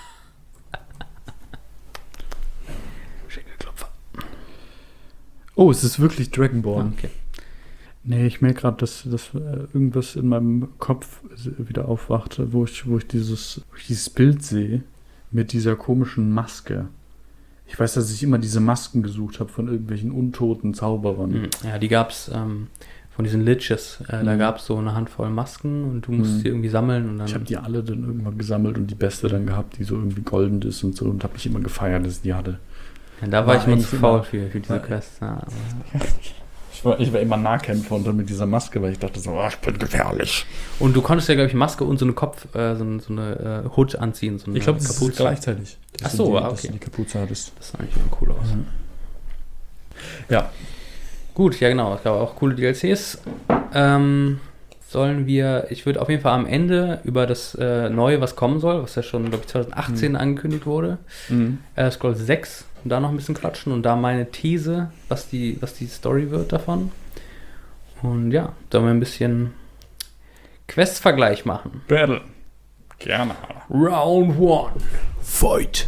Schenkelklopfer. Oh, es ist wirklich Dragonborn. Okay. Nee, ich merke gerade, dass irgendwas in meinem Kopf wieder aufwacht, wo ich dieses Bild sehe mit dieser komischen Maske. Ich weiß, dass ich immer diese Masken gesucht habe von irgendwelchen untoten Zauberern. Ja, die gab es von diesen Liches. Da gab es so eine Handvoll Masken und du musst sie irgendwie sammeln. Und dann ich habe die alle dann irgendwann gesammelt und die beste dann gehabt, die so irgendwie golden ist und so, und habe mich immer gefeiert, dass ich die hatte. Ja, da war ich nur zu faul für diese Quest. Ja, ich war immer Nahkämpfer und dann mit dieser Maske, weil ich dachte so, ich bin gefährlich. Und du konntest ja, glaube ich, Maske und so eine so eine Hood anziehen. So eine ich glaube, das ist gleichzeitig. Ach so, okay. Dass du die Kapuze hattest. Das sah eigentlich immer cool aus. Ja. Gut, ja genau. Es gab auch coole DLCs. Ich würde auf jeden Fall am Ende über das Neue, was kommen soll, was ja schon, glaube ich, 2018 angekündigt wurde, Scroll 6, da noch ein bisschen quatschen und da meine These, was die Story wird davon. Und ja, da wir ein bisschen Quest-Vergleich machen. Battle. Gerne. Round 1. Fight.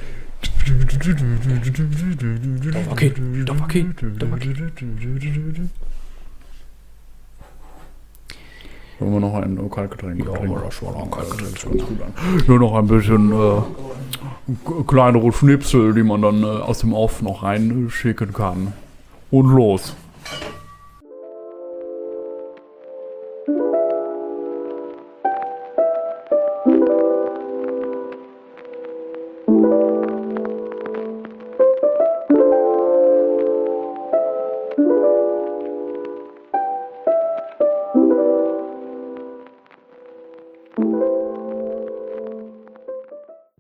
Okay. Wollen wir noch ein Kaltgetränk? Ja, das war noch ein Kaltgetränk. Nur noch ein bisschen kleinere Schnipsel, die man dann aus dem Off noch reinschicken kann. Und los.